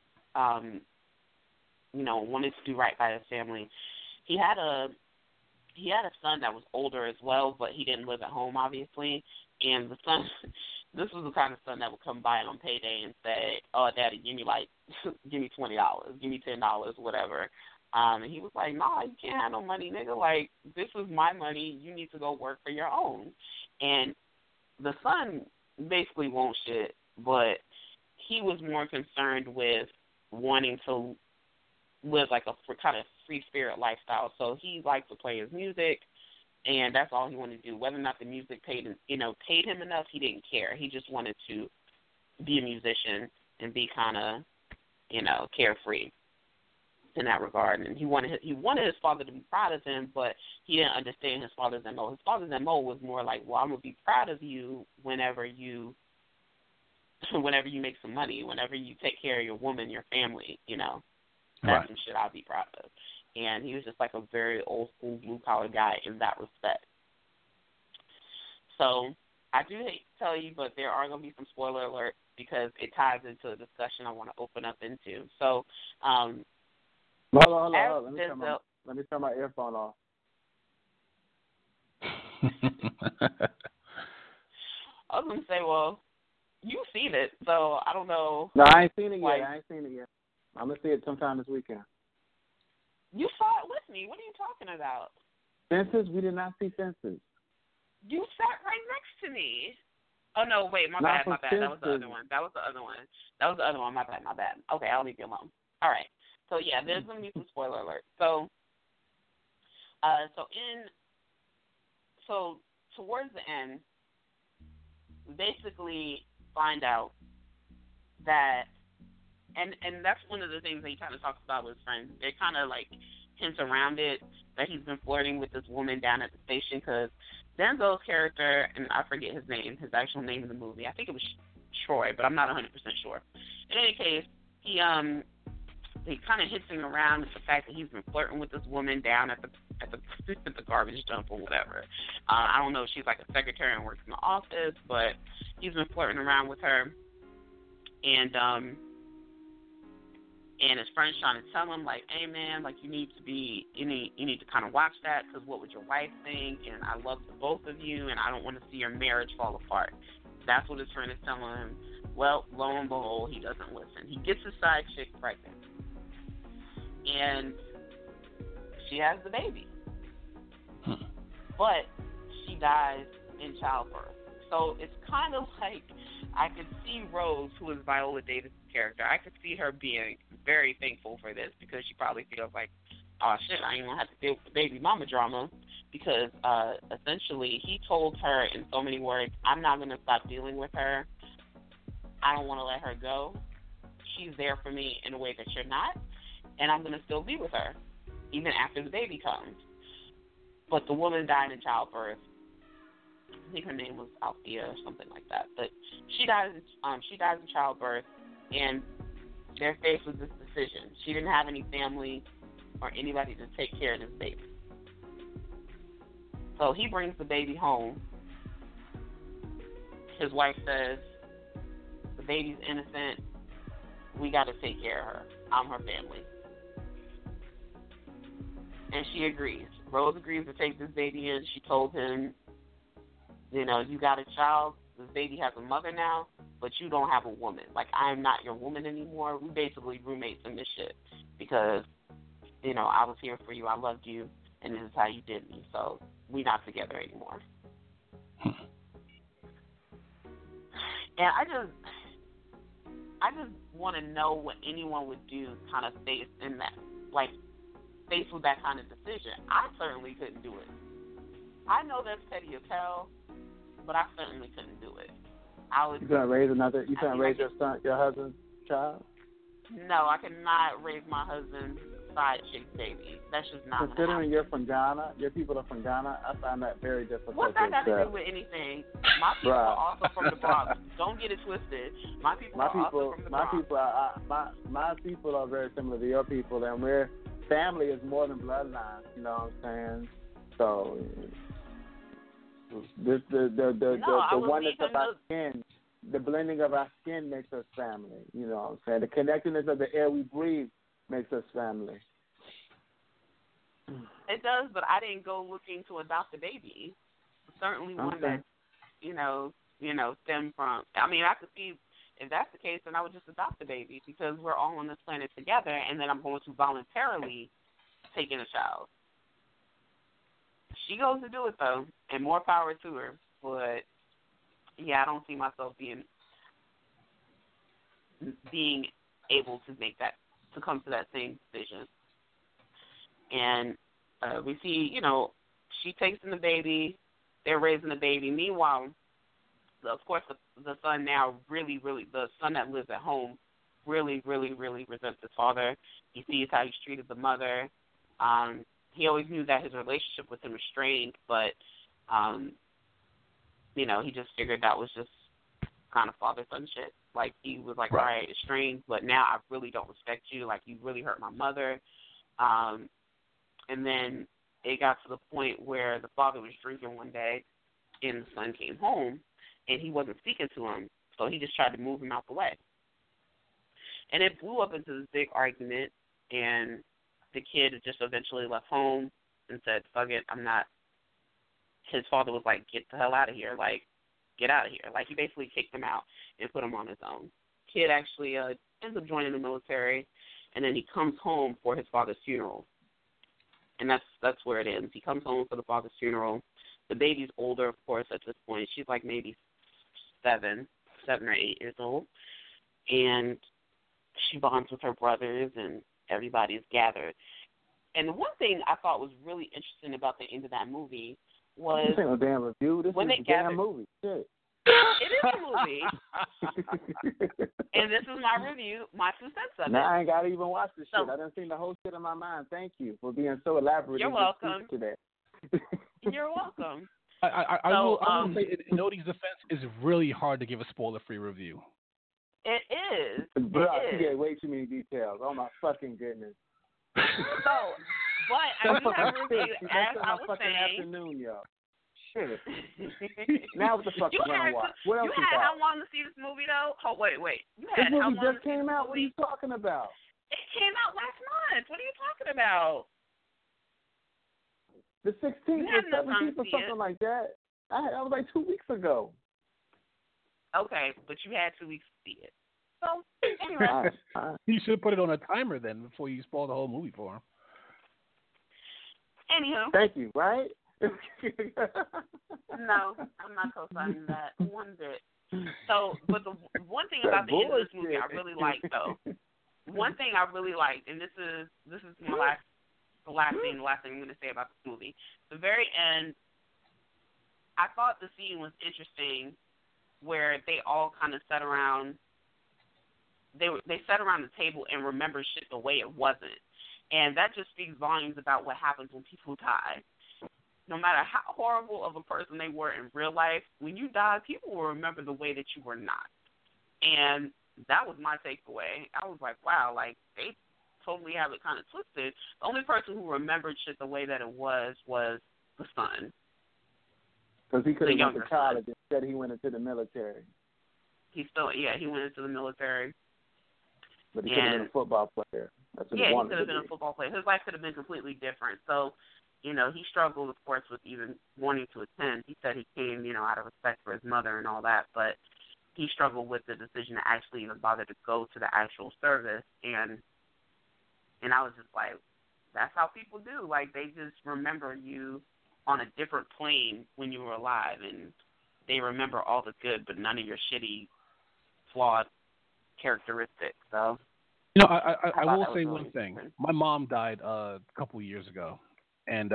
wanted to do right by his family. He had a son that was older as well, but he didn't live at home, obviously. And the son, this was the kind of son that would come by on payday and say, "Oh, Daddy, give me $20, give me $10, whatever." And he was like, "Nah, you can't have no money, nigga. Like, this is my money. You need to go work for your own." And the son basically won't shit, but he was more concerned with wanting to live like a kind of free spirit lifestyle. So he liked to play his music, and that's all he wanted to do. Whether or not the music paid him enough, he didn't care. He just wanted to be a musician and be kind of, carefree in that regard. And he wanted his father to be proud of him, but he didn't understand his father's MO. His father's MO was more like, well, I'm going to be proud of you whenever you make some money, whenever you take care of your woman, your family, That's some shit I'll be proud of. And he was just like a very old school blue collar guy in that respect. So I do hate to tell you, but there are going to be some spoiler alerts because it ties into a discussion I want to open up into. So, Hold on. Let me turn my earphone off. I was going to say, well, you've seen it, so I don't know. No, I ain't seen it yet. I'm going to see it sometime this weekend. You saw it with me. What are you talking about? Fences? We did not see Fences. You sat right next to me. Oh, no, wait, my bad. That was the other one. My bad. Okay, I'll leave you alone. All right. So, yeah, there's going to be some spoiler alert. So towards the end, we basically find out that, and that's one of the things that he kind of talks about with his friends. They kind of like hints around it that he's been flirting with this woman down at the station because Denzel's character, and I forget his actual name in the movie. I think it was Troy, but I'm not 100% sure. In any case, he kind of hits him around with the fact that he's been flirting with this woman down at the garbage dump or whatever. I don't know if she's like a secretary and works in the office, but he's been flirting around with her, and his friend's trying to tell him like, "Hey man, like you need to kind of watch that because what would your wife think? And I love the both of you, and I don't want to see your marriage fall apart." That's what his friend is telling him. Well, lo and behold, he doesn't listen. He gets his side chick pregnant, and she has the baby. But she dies in childbirth. So it's kind of like I could see Rose, who is Viola Davis' character, I could see her being very thankful for this because she probably feels like, oh, shit, I ain't going to have to deal with the baby mama drama because essentially he told her in so many words, I'm not going to stop dealing with her. I don't want to let her go. She's there for me in a way that you're not, and I'm going to still be with her even after the baby comes. But the woman died in childbirth. I think her name was Althea or something like that. But she dies in childbirth, and they're faced with this decision. She didn't have any family or anybody to take care of this baby. So he brings the baby home. His wife says, the baby's innocent. We got to take care of her. I'm her family. And she agrees. Rose agrees to take this baby in. She told him, you got a child. This baby has a mother now, but you don't have a woman. Like, I'm not your woman anymore. We basically roommates in this shit because, I was here for you. I loved you, and this is how you did me. So we're not together anymore. And I just want to know what anyone would do kind of faced in that, like, faced with that kind of decision. I certainly couldn't do it. I know that's petty as hell, but I certainly couldn't do it. You couldn't raise your husband's child? No, I cannot raise my husband's side chick baby. That's just not. Considering you're from Ghana, your people are from Ghana, I find that very difficult. What's that got to do with anything? My people are also from the Bronx. Don't get it twisted. My people are also from the Bronx. My people are very similar to your people, and we're family is more than bloodline. You know what I'm saying? So the oneness of our skin, the blending of our skin makes us family. You know what I'm saying? The connectedness of the air we breathe makes us family. It does, but I didn't go looking to adopt a baby. Certainly one that, you know, stem from. I mean, I could see if that's the case, then I would just adopt a baby because we're all on this planet together, and then I'm going to voluntarily take in a child. She goes to do it though, and more power to her. But yeah, I don't see myself being able to make that, to come to that same decision. And we see, you know, she takes in the baby, they're raising the baby. Meanwhile, of course, the son now really, the son that lives at home really resents his father. He sees how he's treated the mother. He always knew that his relationship with him was strained, but, you know, he just figured that was just kind of father-son shit. Like, he was like, all right, it's strained, but now I really don't respect you. Like, you really hurt my mother. And then it got to the point where the father was drinking one day, and the son came home, and he wasn't speaking to him, so he just tried to move him out the way. And it blew up into this big argument, and the kid just eventually left home and said, fuck it, I'm not. His father was like, get the hell out of here. Like, get out of here. Like, he basically kicked him out and put him on his own. Kid actually ends up joining the military, and then he comes home for his father's funeral. And that's where it ends. He comes home for the father's funeral. The baby's older, of course, at this point. She's like maybe 7 or 8 years old. And she bonds with her brothers, and everybody's gathered. And the one thing I thought was really interesting about the end of that movie was... This ain't no damn review. This is a damn movie. Shit. It is a movie. And this is my review, my 2 cents of it. Now I ain't got to even watch this shit. I done seen the whole shit in my mind. Thank you for being so elaborate. You're welcome. Today. You're welcome. I will say, in Odie's defense, it's really hard to give a spoiler-free review. It is. Bro, you get way too many details. Oh, my fucking goodness. So, but I do have a review, as I was saying. Afternoon, y'all. Shit. Now what the fuck you gonna watch? What else you had how long to see this movie though? Oh wait. You had this how movie long just came out. What are you talking about? It came out last month. What are you talking about? The 16th or 17th or something like that. That was like 2 weeks ago. Okay, but you had 2 weeks to see it. So anyway, you should have put it on a timer then before you spoil the whole movie for him. Anywho. Thank you. Right. No, I'm not co-signing that one bit. So, but the one thing about the end of this movie I really liked, though, one thing I really liked, and this is my last thing I'm going to say about this movie. The very end, I thought the scene was interesting, where they all kind of sat around. They sat around the table and remembered shit the way it wasn't, and that just speaks volumes about what happens when people die. No matter how horrible of a person they were in real life, when you die, people will remember the way that you were not. And that was my takeaway. I was like, wow, like, they totally have it kind of twisted. The only person who remembered shit the way that it was the son. Because he could have went to college. Instead, he went into the military. He went into the military. But he could have been a football player. That's what he could have been a football player. His life could have been completely different. So, you know, he struggled, of course, with even wanting to attend. He said he came, you know, out of respect for his mother and all that, but he struggled with the decision to actually even bother to go to the actual service. And I was just like, that's how people do. Like, they just remember you on a different plane when you were alive, and they remember all the good, but none of your shitty, flawed characteristic. So, I will say one thing. My mom died a couple years ago, and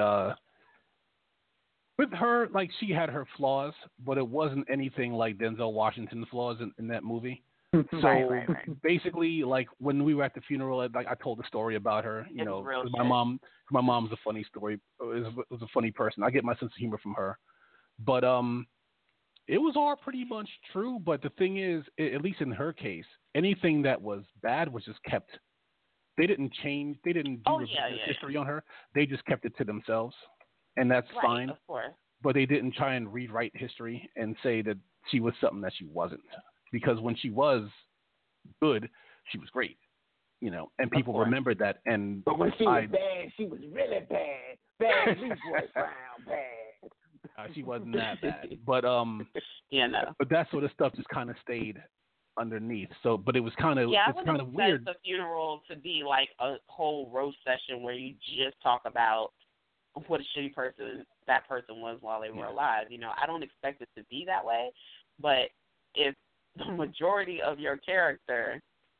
with her, like, she had her flaws, but it wasn't anything like Denzel Washington's flaws in that movie. So right. basically, like, when we were at the funeral, like, I told the story about her. My mom's a funny story. Was a funny person. I get my sense of humor from her, but it was all pretty much true. But the thing is, at least in her case, anything that was bad was just kept. They didn't change. They didn't do history on her. They just kept it to themselves, and that's fine. Of course. But they didn't try and rewrite history and say that she was something that she wasn't. Because when she was good, she was great, and people remembered that. But when she was bad, she was really bad. Bad Leroy Brown, bad. She wasn't that bad, but But that sort of stuff just kind of stayed underneath. So, but it was kind of it's kind of weird. The funeral to be like a whole roast session where you just talk about what a shitty person that person was while they were alive. I don't expect it to be that way, but if the majority of your character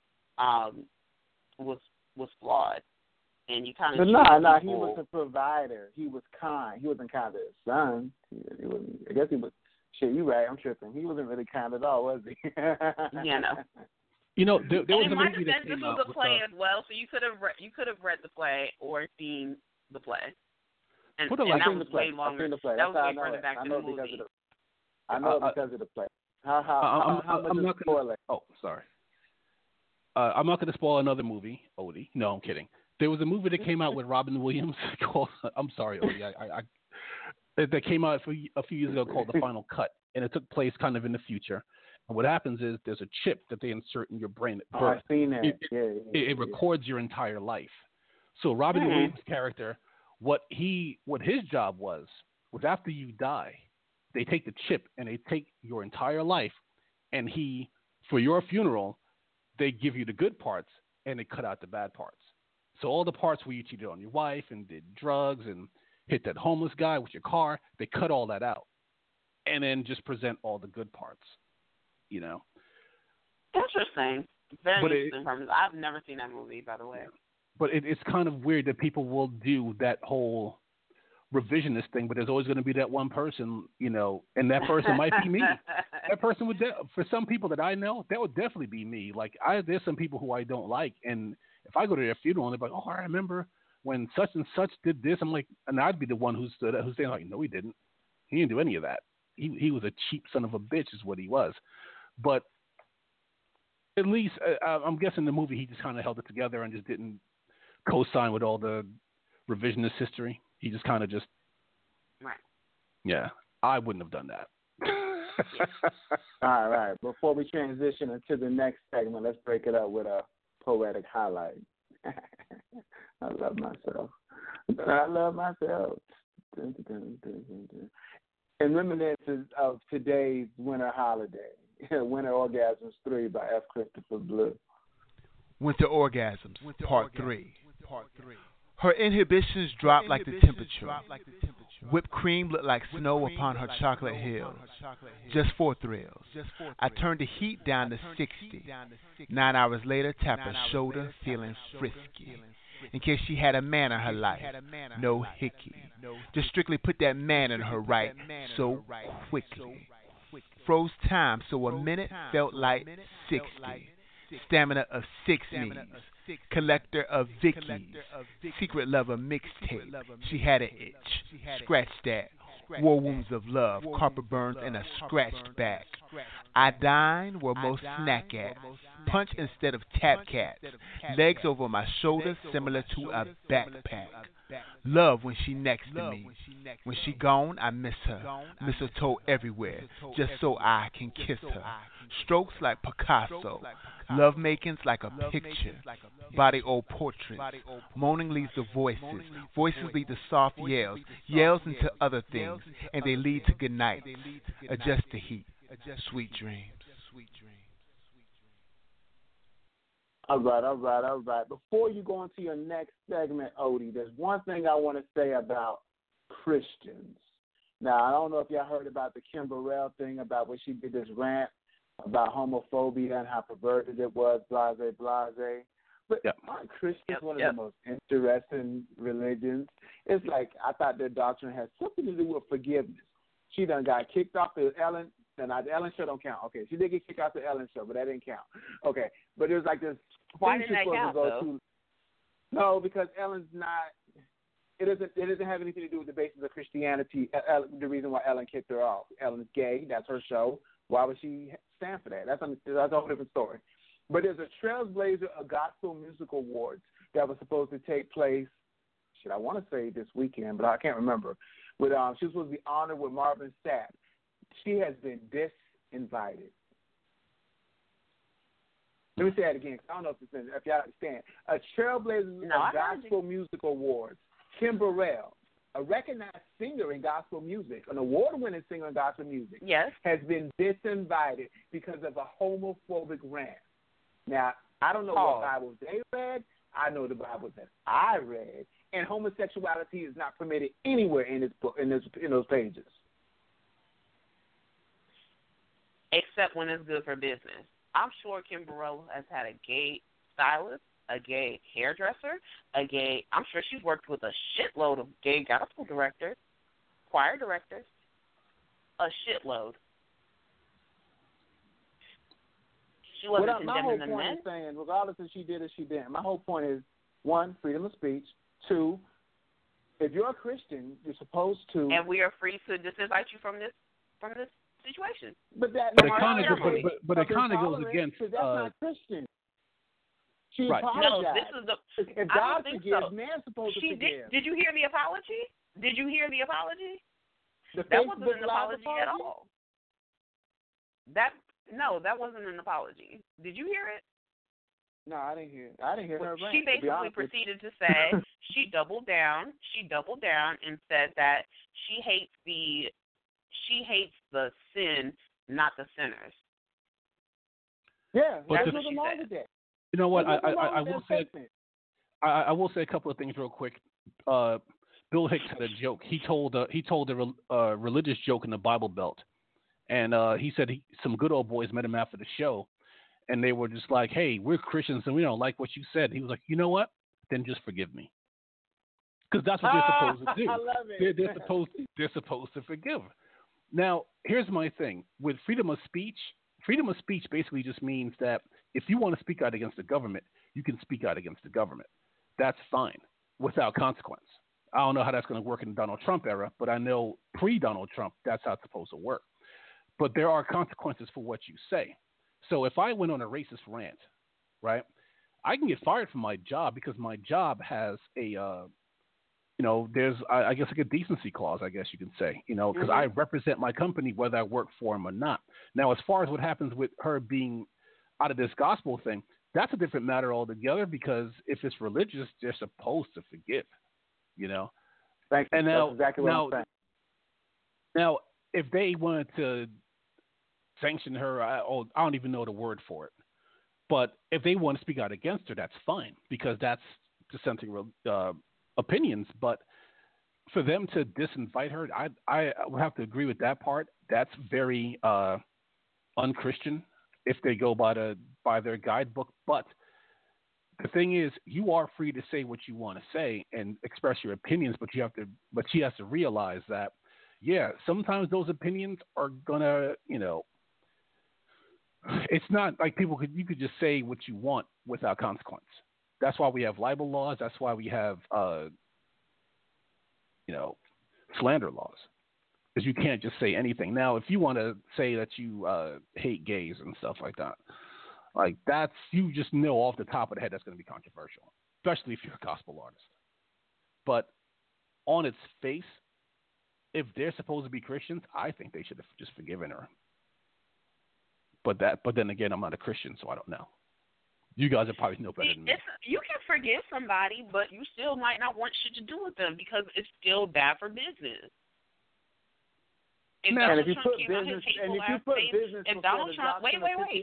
was flawed, and you kind of he was a provider. He was kind. He wasn't kind to his son. He wasn't, I guess he was. Shit, you right. I'm tripping. He wasn't really kind at all, was he? There was a movie that came out. This was a play as well, so you could have read the play or seen the play. And that was way longer. I've seen the play. That was way further back than the movie. I know because of the play. How much is spoiler? Oh, sorry. I'm not going to spoil another movie, Odie. No, I'm kidding. There was a movie that came out with Robin Williams called. I'm sorry, Odie. That came out a few years ago called The Final Cut, and it took place kind of in the future. And what happens is there's a chip that they insert in your brain at birth. I've seen that. It records your entire life. So Robin Williams' character, what his job was after you die, they take the chip and they take your entire life, and for your funeral, they give you the good parts and they cut out the bad parts. So all the parts where you cheated on your wife and did drugs and hit that homeless guy with your car, they cut all that out, and then just present all the good parts. Interesting. Very interesting. I've never seen that movie, by the way. But it's kind of weird that people will do that whole revisionist thing, but there's always going to be that one person, and that person might be me. That person would, for some people that I know, that would definitely be me. Like, there's some people who I don't like, and if I go to their funeral and they're like, oh, I remember when such and such did this, I'm like, and I'd be the one who's saying like, no, he didn't. He didn't do any of that. He was a cheap son of a bitch, is what he was. But at least I'm guessing the movie he just kind of held it together and just didn't co-sign with all the revisionist history. He just kind of just right. Yeah, I wouldn't have done that. All right. Before we transition into the next segment, let's break it up with a poetic highlight. I love myself. In reminiscence of today's winter holiday, Winter Orgasms 3 by F. Christopher Blue. Winter Orgasms, Part 3. Her inhibitions dropped like the temperature. Whipped cream looked like snow upon her chocolate hills. Just for thrills. I turned the heat down to 60. 9 hours later, tap her shoulder, feeling frisky. In case she had a man in her life, no hickey. Just strictly put that man in her right, so quickly. Froze time, so a minute felt like 60. Stamina of 60s. Collector of Vickies, secret lover mixtape. She had an itch, scratch that. War wounds of love, carpet burns and a scratched back. I dine where most snack at. Punch instead of tap cats. Legs over my shoulders, similar to a backpack. Love when she next to me. When she gone, I miss her. Mistletoe everywhere, just so I can kiss her. Strokes like Picasso. Love makings like a picture. Body old portraits. Moaning leads to voices. Voices lead to soft yells. Yells into other things. And they lead to good night. Adjust the heat. Sweet dreams. All right. Before you go into your next segment, Odie, there's one thing I want to say about Christians. Now, I don't know if y'all heard about the Kim Burrell thing about when she did this rant about homophobia and how perverted it was, blase, blase. But aren't Christians one of the most interesting religions? It's like I thought their doctrine has something to do with forgiveness. She done got kicked off the Ellen. And the Ellen show don't count. Okay, she did get kicked off the Ellen show, but that didn't count. Okay, but it was like this. Why didn't that count, though? No, because Ellen's not. It doesn't have anything to do with the basis of Christianity. The reason why Ellen kicked her off. Ellen's gay. That's her show. Why would she stand for that? That's a whole different story. But there's a Trailblazer of Gospel Music Awards that was supposed to take place. I want to say this weekend, but I can't remember. But she was supposed to be honored with Marvin Sapp. She has been disinvited. Let me say that again, because I don't know if y'all understand. A Trailblazer of Gospel Music Awards, Kim Burrell, a recognized singer in gospel music, an award-winning singer in gospel music, has been disinvited because of a homophobic rant. Now, I don't know what Bibles they read. I know the Bible that I read, and homosexuality is not permitted anywhere in this book, in those pages. Except when it's good for business. I'm sure Kim Burrell has had a gay stylist, a gay hairdresser, I'm sure she's worked with a shitload of gay gospel directors, choir directors, a shitload. She wasn't condemning the men. My whole point is saying, regardless if she did or she didn't, my whole point is, 1, freedom of speech, 2, if you're a Christian, you're supposed to... And we are free to disinvite you from this situation. But it kind of goes against. That's not Christian. She right. apologized. No, this is the. If God forgives, man's supposed to forgive. Did you hear the apology? Did you hear the apology? That wasn't an apology at all. That wasn't an apology. Did you hear it? No, I didn't hear it. I didn't hear her rant. She basically proceeded to say she doubled down and said that she hates the sin, not the sinners. Yeah, that's what she said. You know what? I will say a couple of things real quick. Bill Hicks had a joke. He told a religious joke in the Bible Belt, and he said some good old boys met him after the show, and they were just like, "Hey, we're Christians and we don't like what you said." He was like, "You know what? Then just forgive me," because that's what they're supposed to do. I love it. They're supposed to forgive. Now, here's my thing. With freedom of speech basically just means that if you want to speak out against the government, you can speak out against the government. That's fine, without consequence. I don't know how that's going to work in the Donald Trump era, but I know pre-Donald Trump, that's how it's supposed to work. But there are consequences for what you say. So if I went on a racist rant, right, I can get fired from my job because my job has a there's, I guess, like a decency clause, I guess you can say, because I represent my company whether I work for them or not. Now, as far as what happens with her being out of this gospel thing, that's a different matter altogether because if it's religious, they're supposed to forgive, Thank you. And now, that's exactly what I'm saying. Now, if they wanted to sanction her, I don't even know the word for it, but if they want to speak out against her, that's fine because that's dissenting opinions, but for them to disinvite her, I would have to agree with that part. That's very unchristian if they go by their guidebook. But the thing is, you are free to say what you want to say and express your opinions, but she has to realize that, sometimes those opinions are gonna, it's not like you could just say what you want without consequence. That's why we have libel laws. That's why we have, slander laws, because you can't just say anything. Now, if you want to say that you hate gays and stuff like that, you just know off the top of the head that's going to be controversial, especially if you're a gospel artist. But on its face, if they're supposed to be Christians, I think they should have just forgiven her. But then again, I'm not a Christian, so I don't know. You guys would probably know better than me. You can forgive somebody, but you still might not want shit to do with them because it's still bad for business. If Donald Trump came out his hateful ass face, if Donald Trump, wait,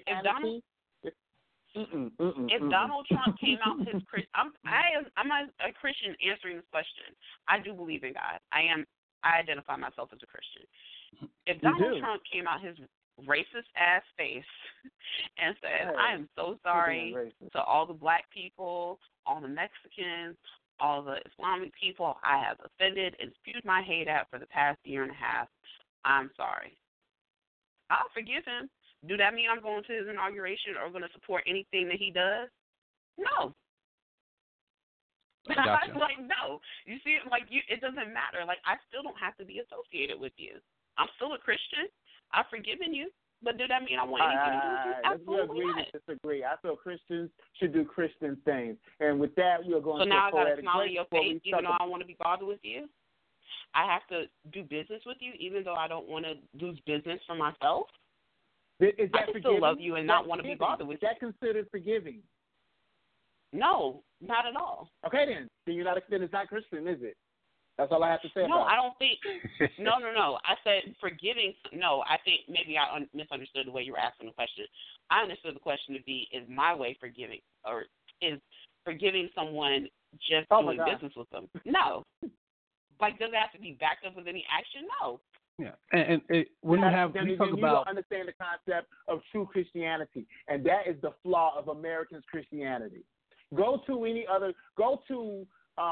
if Donald Trump came out his I'm a Christian answering this question. I do believe in God. I identify myself as a Christian. If Donald Trump came out his racist ass face and said, I am so sorry to all the black people, all the Mexicans, all the Islamic people I have offended and spewed my hate at for the past year and a half. I'm sorry. I'll forgive him. Do that mean I'm going to his inauguration or going to support anything that he does? No. Gotcha. I'm like, no. You see, like, it doesn't matter. Like, I still don't have to be associated with you. I'm still a Christian. I've forgiven you. But do that mean I want anything to do with you? Absolutely not. Let's disagree. I feel Christians should do Christian things. And with that, we'll go into a poetic break. So now I got to smile in your face even though I don't want to be bothered with you? I have to do business with you even though I don't want to lose business for myself? Is that I can still love you and not want to be bothered with you. Is that considered forgiving? No, not at all. Okay, then you're not. Then it's not Christian, is it? That's all I have to say. No, about I don't think. No. I said forgiving. No, I think maybe I misunderstood the way you were asking the question. I understood the question to be: is my way forgiving, or is forgiving someone just doing business with them? No. Like, does it have to be backed up with any action? No. Yeah, and when you talk about, don't understand the concept of true Christianity, and that is the flaw of Americans' Christianity. Go to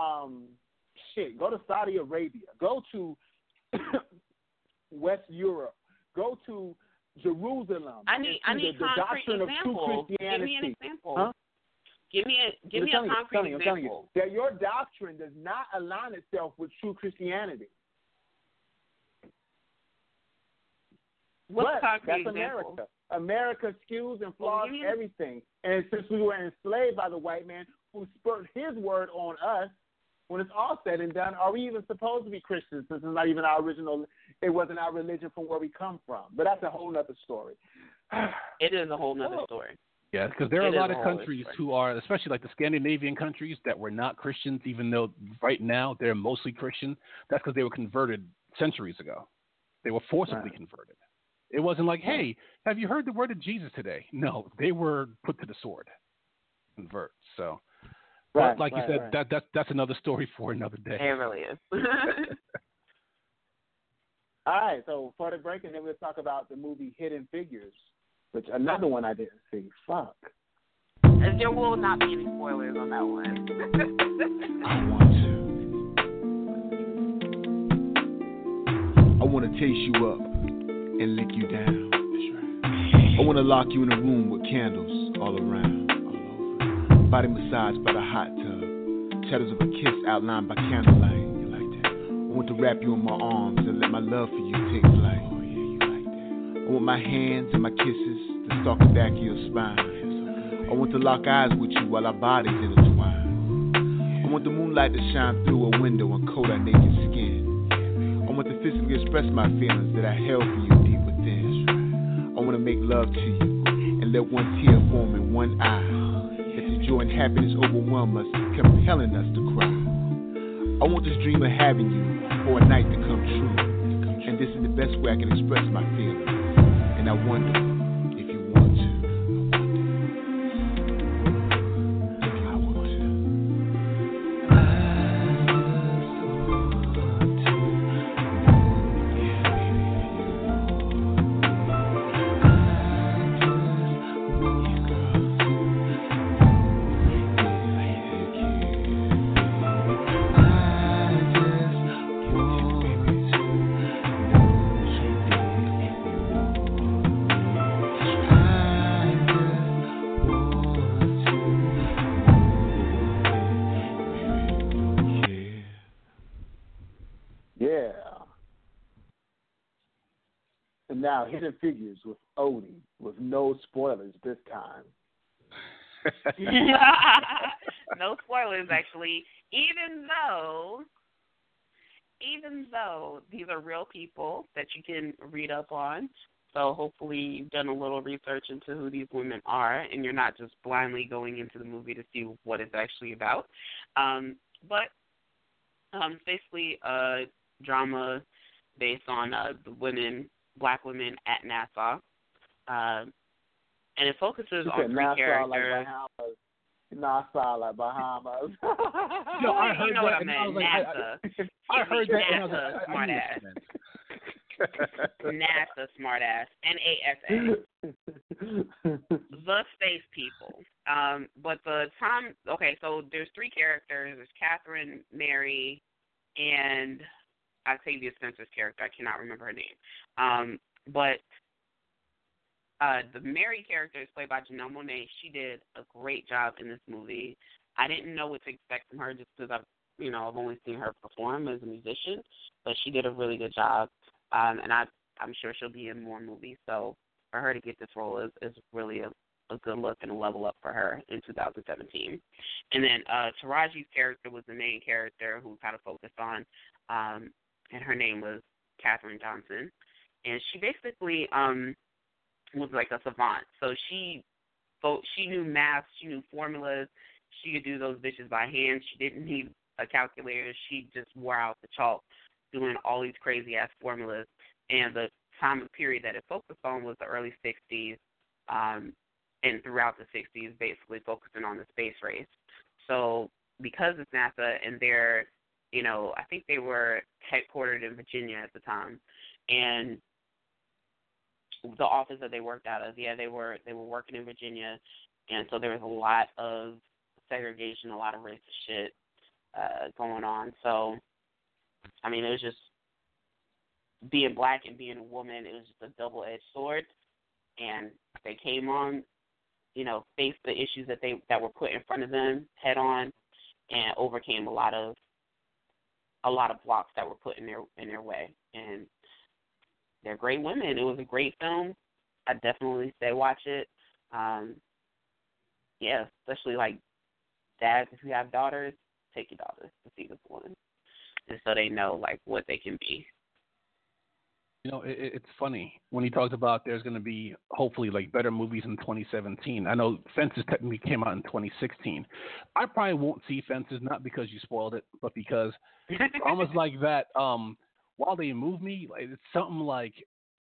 Saudi Arabia, go to West Europe, go to Jerusalem. I need the doctrine examples. Of true Christianity. Give me an example. Huh? Give me a concrete example. I'm telling you that your doctrine does not align itself with true Christianity. What's concrete that's example? America skews and flaws everything. And since we were enslaved by the white man who spurred his word on us, when it's all said and done, are we even supposed to be Christians since it's not even it wasn't our religion from where we come from? But that's a whole other story. It is a whole other story. Yeah, because there are a lot of countries who are, especially like the Scandinavian countries, that were not Christians, even though right now they're mostly Christian. That's because they were converted centuries ago. They were forcibly converted. It wasn't like, hey, have you heard the word of Jesus today? No, they were put to the sword, convert. So, but like you said, that's another story for another day. It really is. All right, so for the break, and then we'll talk about the movie Hidden Figures, which another one I didn't see. Fuck. There will not be any spoilers on that one. I want to. I want to taste you up and lick you down. I want to lock you in a room with candles all around, all over. Body massage by the hot tub, shadows of a kiss outlined by candlelight. You like that? I want to wrap you in my arms and let my love for you take flight. Oh yeah, you like that? I want my hands and my kisses to stalk the back of your spine. I want to lock eyes with you while our bodies intertwine. I want the moonlight to shine through a window and coat our naked skin. I want to physically express my feelings that I held for you deep within. I want to make love to you and let one tear form in one eye. Let the joy and happiness overwhelm us, compelling us to cry. I want this dream of having you for a night to come true. And this is the best way I can express my feelings. And I wonder if you want to. Now, Hidden Figures with Odie, with no spoilers this time. No spoilers, actually. Even though these are real people that you can read up on, so hopefully you've done a little research into who these women are, and you're not just blindly going into the movie to see what it's actually about. But basically a drama based on the Black women at NASA, and it focuses on three characters. NASA, like Bahamas. No, I heard that, and I was like, I heard that, and I was like, smart ass. NASA smartass, NASA, the space people. But the time, okay, so there's three characters. There's Catherine, Mary, and Octavia Spencer's character. I cannot remember her name. But the Mary character is played by Janelle Monáe. She did a great job in this movie. I didn't know what to expect from her just because I've only seen her perform as a musician, but she did a really good job. And I'm sure she'll be in more movies. So for her to get this role is really a good look and a level up for her in 2017. And then Taraji's character was the main character who kind of focused on, and her name was Katherine Johnson. And she basically was like a savant. So she knew math, she knew formulas, she could do those bitches by hand. She didn't need a calculator. She just wore out the chalk doing all these crazy-ass formulas. And the time period that it focused on was the early 60s, and throughout the 60s, basically focusing on the space race. So because it's NASA and they're, I think they were headquartered in Virginia at the time, and the office that they worked out of, they were working in Virginia, and so there was a lot of segregation, a lot of racist shit going on. So, I mean, it was just being black and being a woman, it was just a double-edged sword, and they came on, faced the issues that were put in front of them head on, and overcame a lot of blocks that were put in their way. And they're great women. It was a great film. I definitely say watch it. Especially like dads, if you have daughters, take your daughters to see this one, and so they know like what they can be. It's funny when he talks about there's going to be hopefully like better movies in 2017. I know Fences technically came out in 2016. I probably won't see Fences, not because you spoiled it, but because almost like that. While they move me, it's something like,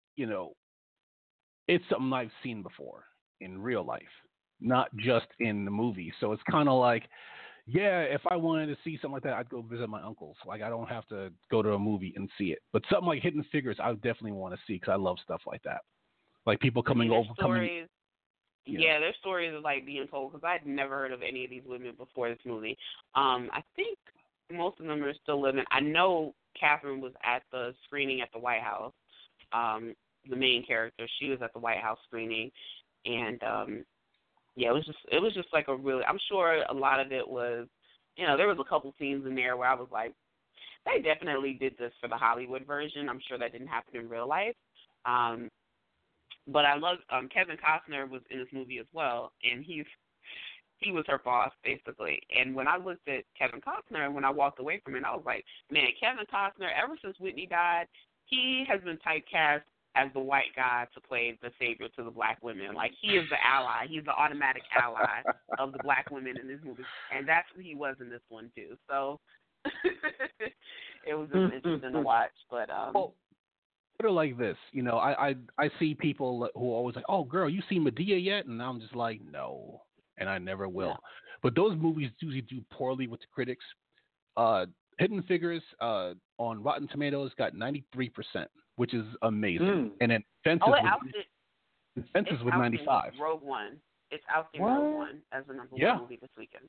it's something I've seen before in real life, not just in the movie. So it's kind of like, if I wanted to see something like that, I'd go visit my uncles. Like, I don't have to go to a movie and see it. But something like Hidden Figures, I would definitely want to see because I love stuff like that. Like people coming over. Their stories are like being told because I'd never heard of any of these women before this movie. I think most of them are still living. I know Catherine was at the screening at the White House. The main character, she was at the White House screening, and it was just like a really. I'm sure a lot of it was, there was a couple scenes in there where I was like, they definitely did this for the Hollywood version. I'm sure that didn't happen in real life. But I love Kevin Costner was in this movie as well, and he was her boss, basically. And when I looked at Kevin Costner, when I walked away from it, I was like, man, Kevin Costner, ever since Whitney died, he has been typecast as the white guy to play the savior to the black women. Like, he is the ally. He's the automatic ally of the black women in this movie. And that's who he was in this one, too. So it was just interesting to watch. But put it like this, I see people who are always like, oh, girl, you seen Medea yet? And I'm just like, no. And I never will. Yeah. But those movies usually do poorly with the critics. Hidden Figures on Rotten Tomatoes got 93%, which is amazing. And then Fences with 95. Rogue One. It's ousting Rogue One as the number one movie this weekend.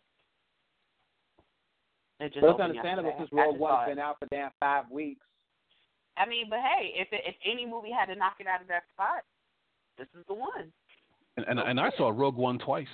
It's understandable because Rogue One's been out for damn 5 weeks. I mean, but hey, if any movie had to knock it out of that spot, this is the one. And I saw Rogue One twice.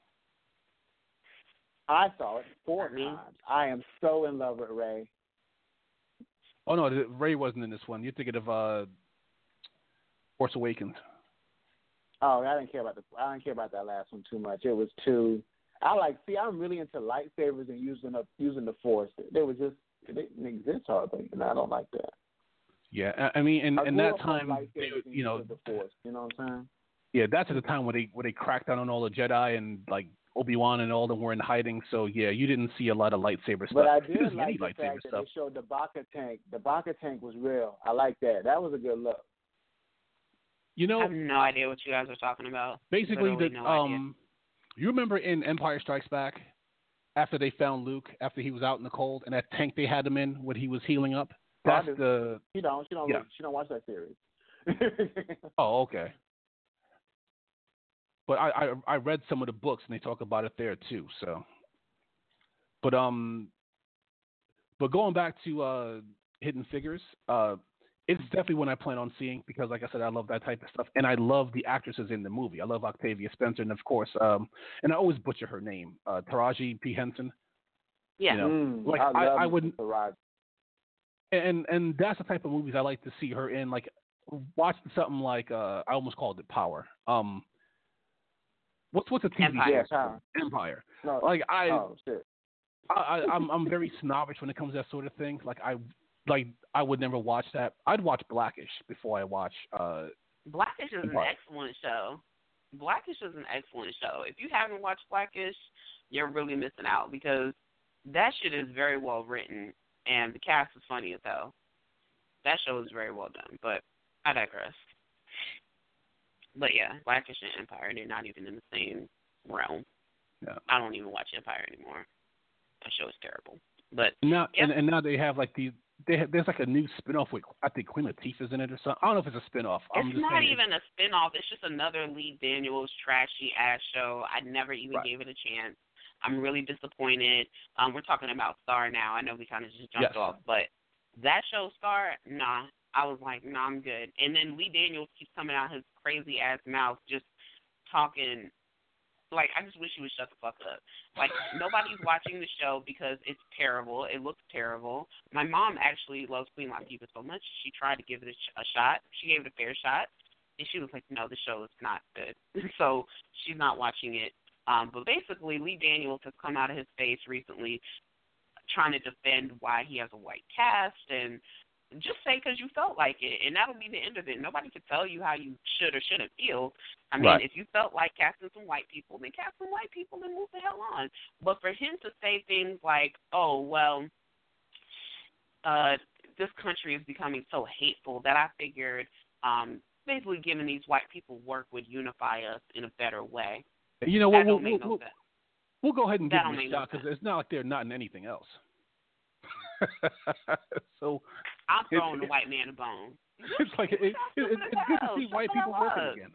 I saw it 4 times. I am so in love with Ray. Oh no, Ray wasn't in this one. You're thinking of Force Awakens. Oh, I didn't care about that last one too much. It was too. I'm really into lightsabers and using the Force. It didn't exist hardly, and I don't like that. Yeah, I mean, in that time, the Force. You know what I'm saying? Yeah, that's at the time where they cracked down on all the Jedi and like Obi-Wan and all of them were in hiding. So yeah, you didn't see a lot of lightsaber stuff. But I did like the fact that they showed the Bacta tank. The Bacta tank was real. I like that. That was a good look. I have no idea what you guys are talking about. Basically, you remember in Empire Strikes Back, after they found Luke, after he was out in the cold, and that tank they had him in when he was healing up? That's the. She don't watch that series. Oh, okay. But I read some of the books and they talk about it there too. So, but going back to Hidden Figures, it's definitely one I plan on seeing because, like I said, I love that type of stuff and I love the actresses in the movie. I love Octavia Spencer and of course, and I always butcher her name, Taraji P Henson. Yeah. You know, like I wouldn't. And that's the type of movies I like to see her in. Like watch something like I almost called it Power. What's a TV Empire. show? Empire. No. Like Oh shit. I'm very snobbish when it comes to that sort of thing. Like I would never watch that. I'd watch Blackish before I watch. Blackish is Empire. an excellent show. Blackish is an excellent show. If you haven't watched Blackish, you're really missing out because that shit is very well written and the cast is funny as hell. That show is very well done, but I digress. But yeah, Blackish and Empire, they're not even in the same realm. Yeah. I don't even watch Empire anymore. That show is terrible. But now yep. and now they have like there's like a new spinoff with I think Queen Latifah's in it or something. I don't know if it's a spinoff. It's not even a spinoff. It's just another Lee Daniels trashy ass show. I never even gave it a chance. I'm really disappointed. We're talking about Star now. I know we kind of just jumped off, but that show Star, nah. I was like, nah, I'm good. And then Lee Daniels keeps coming out his crazy ass mouth, just talking. Like, I just wish he would shut the fuck up. Like, nobody's watching the show because it's terrible. It looks terrible. My mom actually loves Queen Latifah so much, she tried to give it a shot. She gave it a fair shot, and she was like, no, the show is not good. So she's not watching it. But basically, Lee Daniels has come out of his face recently trying to defend why he has a white cast and just say because you felt like it, and that'll be the end of it. Nobody can tell you how you should or shouldn't feel. I mean, if you felt like casting some white people, then cast some white people and move the hell on. But for him to say things like, oh, well, this country is becoming so hateful that I figured basically giving these white people work would unify us in a better way. You know what? We'll go ahead and give them a shot because it's not like they're not in anything else. So I'm throwing the white man a bone. It's like it's good to see white people working again.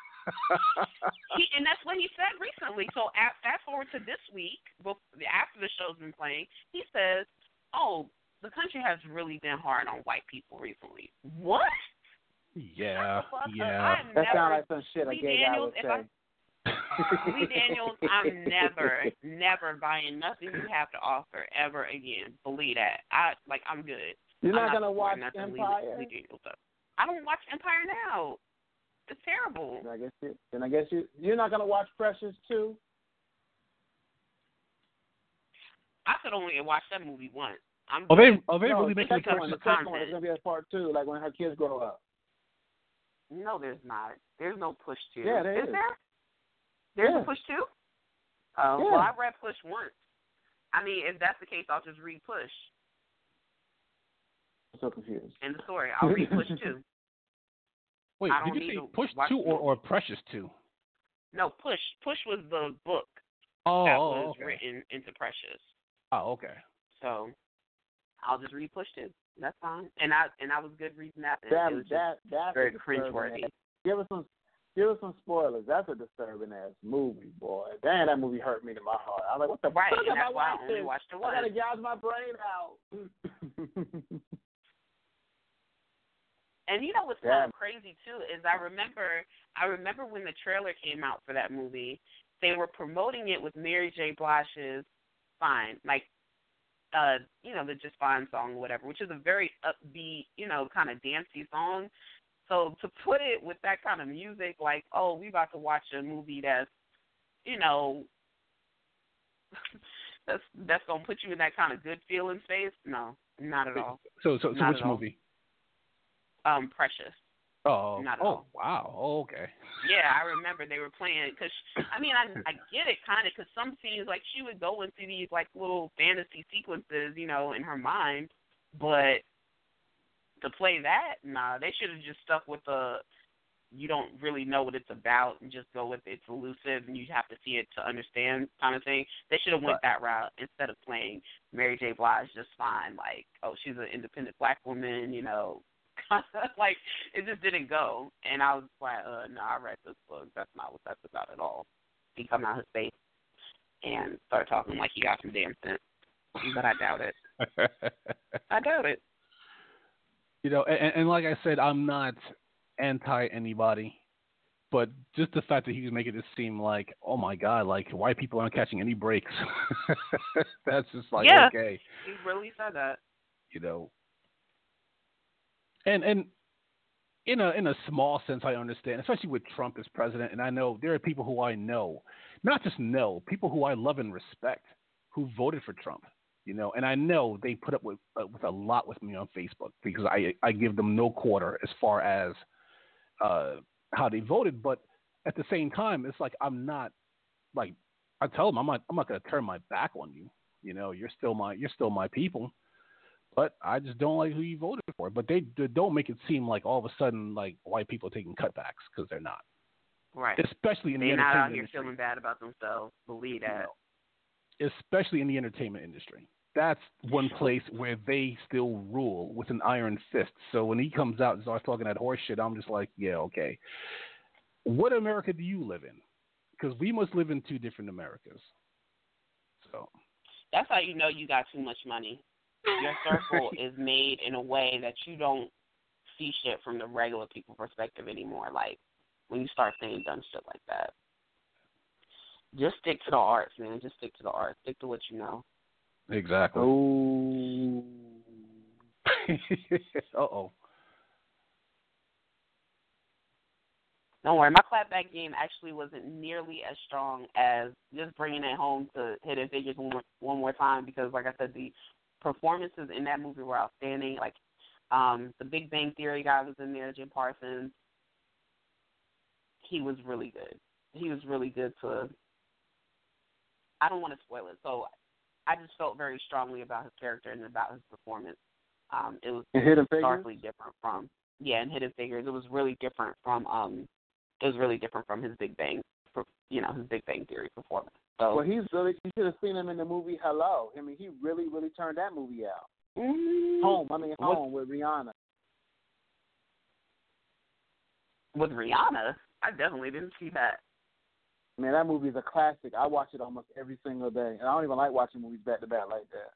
And that's what he said recently. So fast forward to this week, after the show's been playing, he says, "Oh, the country has really been hard on white people recently." What? Yeah. That sounds like some shit a gay guy would say. Lee Daniels, I'm never buying nothing you have to offer ever again. Believe that. I'm good. You're not gonna watch Empire? Lee Daniels up. I don't watch Empire now. It's terrible. I guess you're not gonna watch Precious too. I could only watch that movie once. Are they really making a Precious? The second one is gonna be a part 2, like when her kids grow up. No, there's not. There's no Push 2. Yeah, there is. There? There's a Push 2? Oh, yeah. Well, I read Push once. I mean, if that's the case, I'll just read Push. I'm so confused. In the story, I'll read Push 2. Wait, did you say Push 2 or Precious 2? No, Push. Push was the book that was written into Precious. Oh, okay. So I'll just read Push 2. That's fine. And I was good reading that. That's very cringeworthy. Give us some spoilers. That's a disturbing ass movie, boy. Damn, that movie hurt me to my heart. I was like, what the fuck am I watching? I gotta gouge my brain out. And you know what's kind of crazy too is I remember when the trailer came out for that movie, they were promoting it with Mary J. Blige's "Fine," like the Just Fine song or whatever, which is a very upbeat, kind of dancey song. So to put it with that kind of music, like, oh, we about to watch a movie that's, that's gonna put you in that kind of good feeling space. No, not at all. So which movie? Precious. Oh, not at all. Wow. Oh, okay. Yeah, I remember they were playing because I get it kind of because some scenes like she would go into these like little fantasy sequences, in her mind, but to play that, nah, they should have just stuck with the you don't really know what it's about and just go with it. It's elusive and you have to see it to understand kind of thing. They should have went that route instead of playing Mary J. Blige just fine. Like, oh, she's an independent black woman, you know. Like, it just didn't go. And I was like, no, I read this book. That's not what that's about at all. He come out his face and start talking like he got some damn sense. But I doubt it. I doubt it. You know, and like I said, I'm not anti anybody, but just the fact that he was making it seem like, oh my God, like white people aren't catching any breaks. That's just like, okay. He really said that. You know, and in a small sense, I understand, especially with Trump as president. And I know there are people who I know, not just know, people who I love and respect, who voted for Trump. You know, and I know they put up with a lot with me on Facebook because I give them no quarter as far as how they voted. But at the same time, it's like I'm not like I tell them I'm not going to turn my back on you. You know, you're still my people. But I just don't like who you voted for. But they don't make it seem like all of a sudden like white people are taking cutbacks because they're not. Right. Especially in the entertainment industry. They're not out here industry. feeling bad about themselves. Believe that. You know, especially in the entertainment industry. That's one place where they still rule with an iron fist. So when he comes out and starts talking that horse shit, I'm just like, yeah, okay. What America do you live in? Because we must live in two different Americas. So that's how you know you got too much money. Your circle is made in a way that you don't see shit from the regular people perspective anymore. Like when you start saying dumb shit like that. Just stick to the arts, man. Just stick to the arts. Stick to what you know. Exactly. Oh. Uh-oh. Don't worry. My clapback game actually wasn't nearly as strong as just bringing it home to Hidden Figures one more time because, like I said, the performances in that movie were outstanding. Like, the Big Bang Theory guy was in there, Jim Parsons. He was really good. He was really good to... I don't want to spoil it, so I just felt very strongly about his character and about his performance. It was starkly different from in Hidden Figures. It was really different from his Big Bang, his Big Bang Theory performance. So, well, you should have seen him in the movie Hello. I mean, he really, really turned that movie out. Home with Rihanna. With Rihanna, I definitely didn't see that. Man, that movie is a classic. I watch it almost every single day. And I don't even like watching movies back to back like that.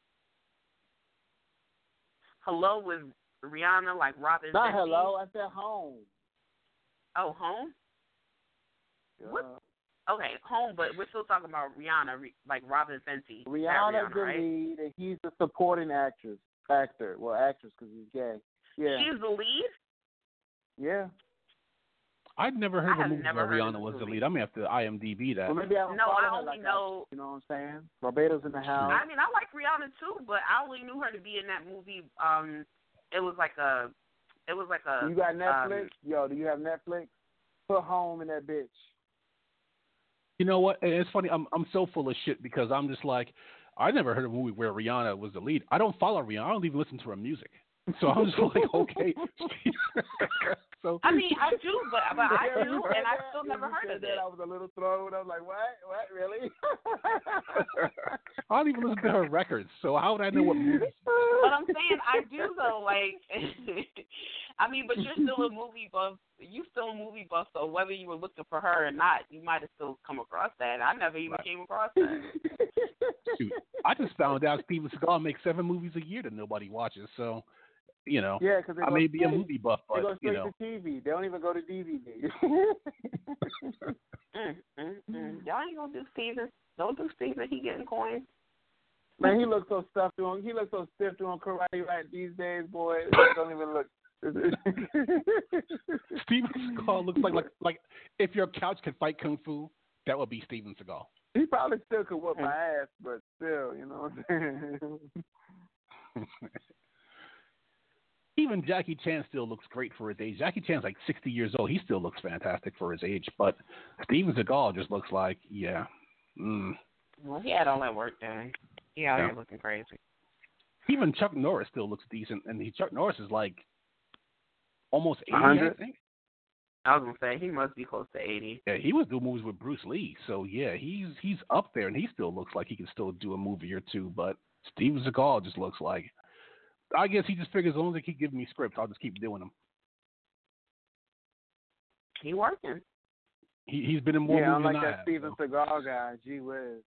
Hello with Rihanna, like Robin. Not Fenty? Hello, I said Home. Oh, Home? Yeah. What? Okay, Home, but we're still talking about Rihanna, like Robin Fenty. Rihanna's the right? lead, and he's the supporting actor. Well, actress because he's gay. Yeah. She's the lead? Yeah. I'd never heard of a movie where Rihanna was the lead. I'm going to have to IMDb that. Well, maybe I only know... You know what I'm saying? Barbados in the house. I mean, I like Rihanna too, but I only knew her to be in that movie. It was like a... You got Netflix? Do you have Netflix? Put Home in that bitch. You know what? It's funny. I'm so full of shit because I'm just like, I never heard of a movie where Rihanna was the lead. I don't follow Rihanna. I don't even listen to her music. So I'm just like, okay. So I mean, I do, but I do, and I still never heard of it. I was a little thrown. I was like, what? What? Really? I don't even listen to her records, so how would I know what movies? But I'm saying I do, though. Like, I mean, but you're still a movie buff. You still a movie buff, so whether you were looking for her or not, you might have still come across that. I never even came across that. Shoot, I just found out Steven Seagal makes 7 movies a year that nobody watches, so... yeah, because I may be a movie buff, but they go straight to TV. They don't even go to DVD. Y'all ain't gonna do Steven. Don't do Steven. He getting coins. Man, he looks so stuffed on. He looks so stiff doing karate right these days, boy. It don't even look. Steven Seagal looks like if your couch could fight kung fu, that would be Steven Seagal. He probably still could whoop my ass, but still, you know what I'm saying. Even Jackie Chan still looks great for his age. Jackie Chan's like 60 years old. He still looks fantastic for his age. But Steven Seagal just looks like, Well, he had all that work done. He out here looking crazy. Even Chuck Norris still looks decent. And Chuck Norris is like almost 80, 100? I think. I was gonna say he must be close to 80. Yeah, he was doing movies with Bruce Lee, so yeah, he's up there, and he still looks like he can still do a movie or two. But Steven Seagal just looks like, I guess he just figures as long as they keep giving me scripts, I'll just keep doing them. He working. He's been in more movies unlike than that Steven Seagal guy. Gee whiz.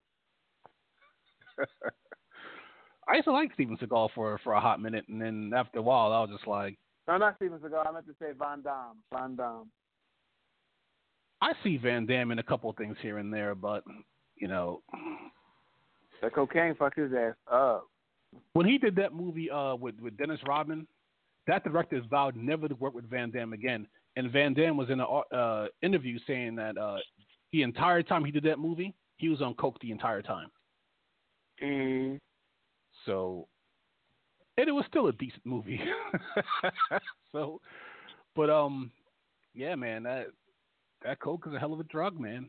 I used to like Steven Seagal for a hot minute, and then after a while, I was just like, no, not Steven Seagal. I meant to say Van Damme. Van Damme. I see Van Damme in a couple of things here and there, but, you know. The cocaine fucked his ass up. When he did that movie with Dennis Rodman, that director vowed never to work with Van Damme again. And Van Damme was in an interview saying that the entire time he did that movie, he was on coke the entire time. Mm. So, and it was still a decent movie. So, but yeah, man, that coke is a hell of a drug, man.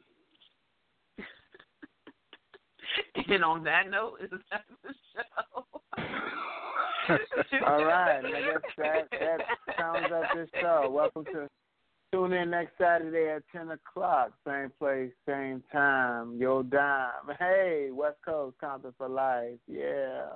And on that note, is that the show? All right, I guess that sounds up this show. Welcome to tune in next Saturday at 10 o'clock, same place, same time. Yo, Dime. Hey, West Coast, Compton for life. Yeah.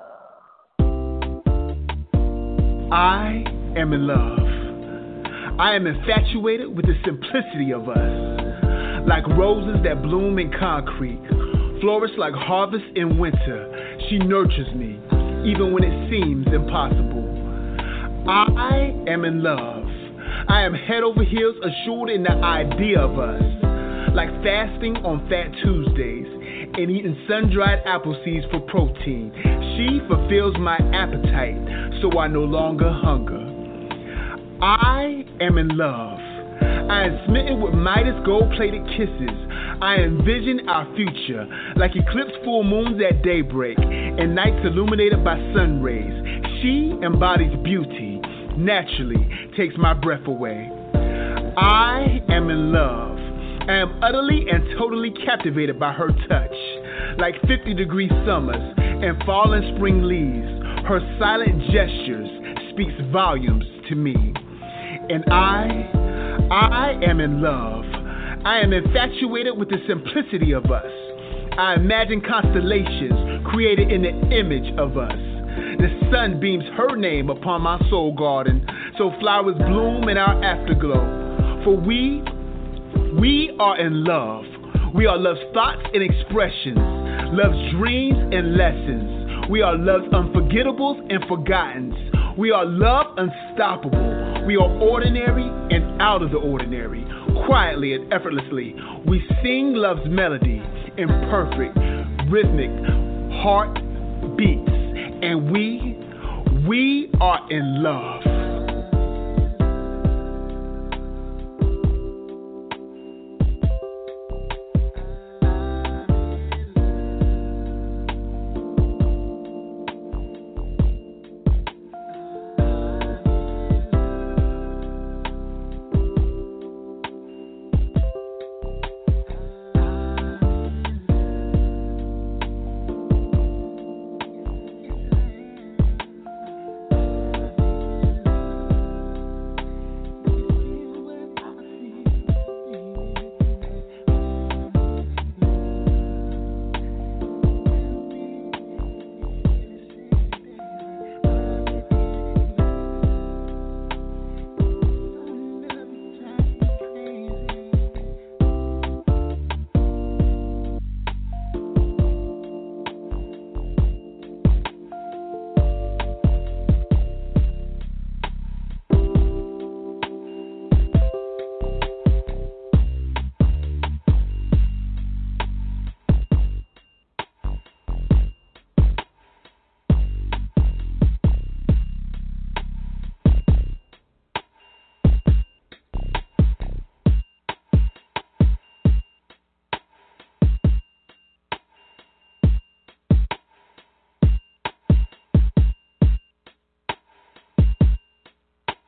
I am in love. I am infatuated with the simplicity of us. Like roses that bloom in concrete, flourish like harvest in winter. She nurtures me, even when it seems impossible. I am in love. I am head over heels assured in the idea of us. Like fasting on Fat Tuesdays and eating sun-dried apple seeds for protein. She fulfills my appetite, so I no longer hunger. I am in love. I am smitten with Midas gold-plated kisses. I envision our future like eclipsed full moons at daybreak and nights illuminated by sun rays. She embodies beauty, naturally takes my breath away. I am in love. I am utterly and totally captivated by her touch. Like 50-degree summers and fallen spring leaves, her silent gestures speaks volumes to me. And I am in love. I am infatuated with the simplicity of us. I imagine constellations created in the image of us. The sun beams her name upon my soul garden, so flowers bloom in our afterglow. For we are in love. We are love's thoughts and expressions, love's dreams and lessons. We are love's unforgettables and forgottens. We are love unstoppable. We are ordinary and out of the ordinary. Quietly and effortlessly, we sing love's melody in perfect, rhythmic heart beats. And we are in love.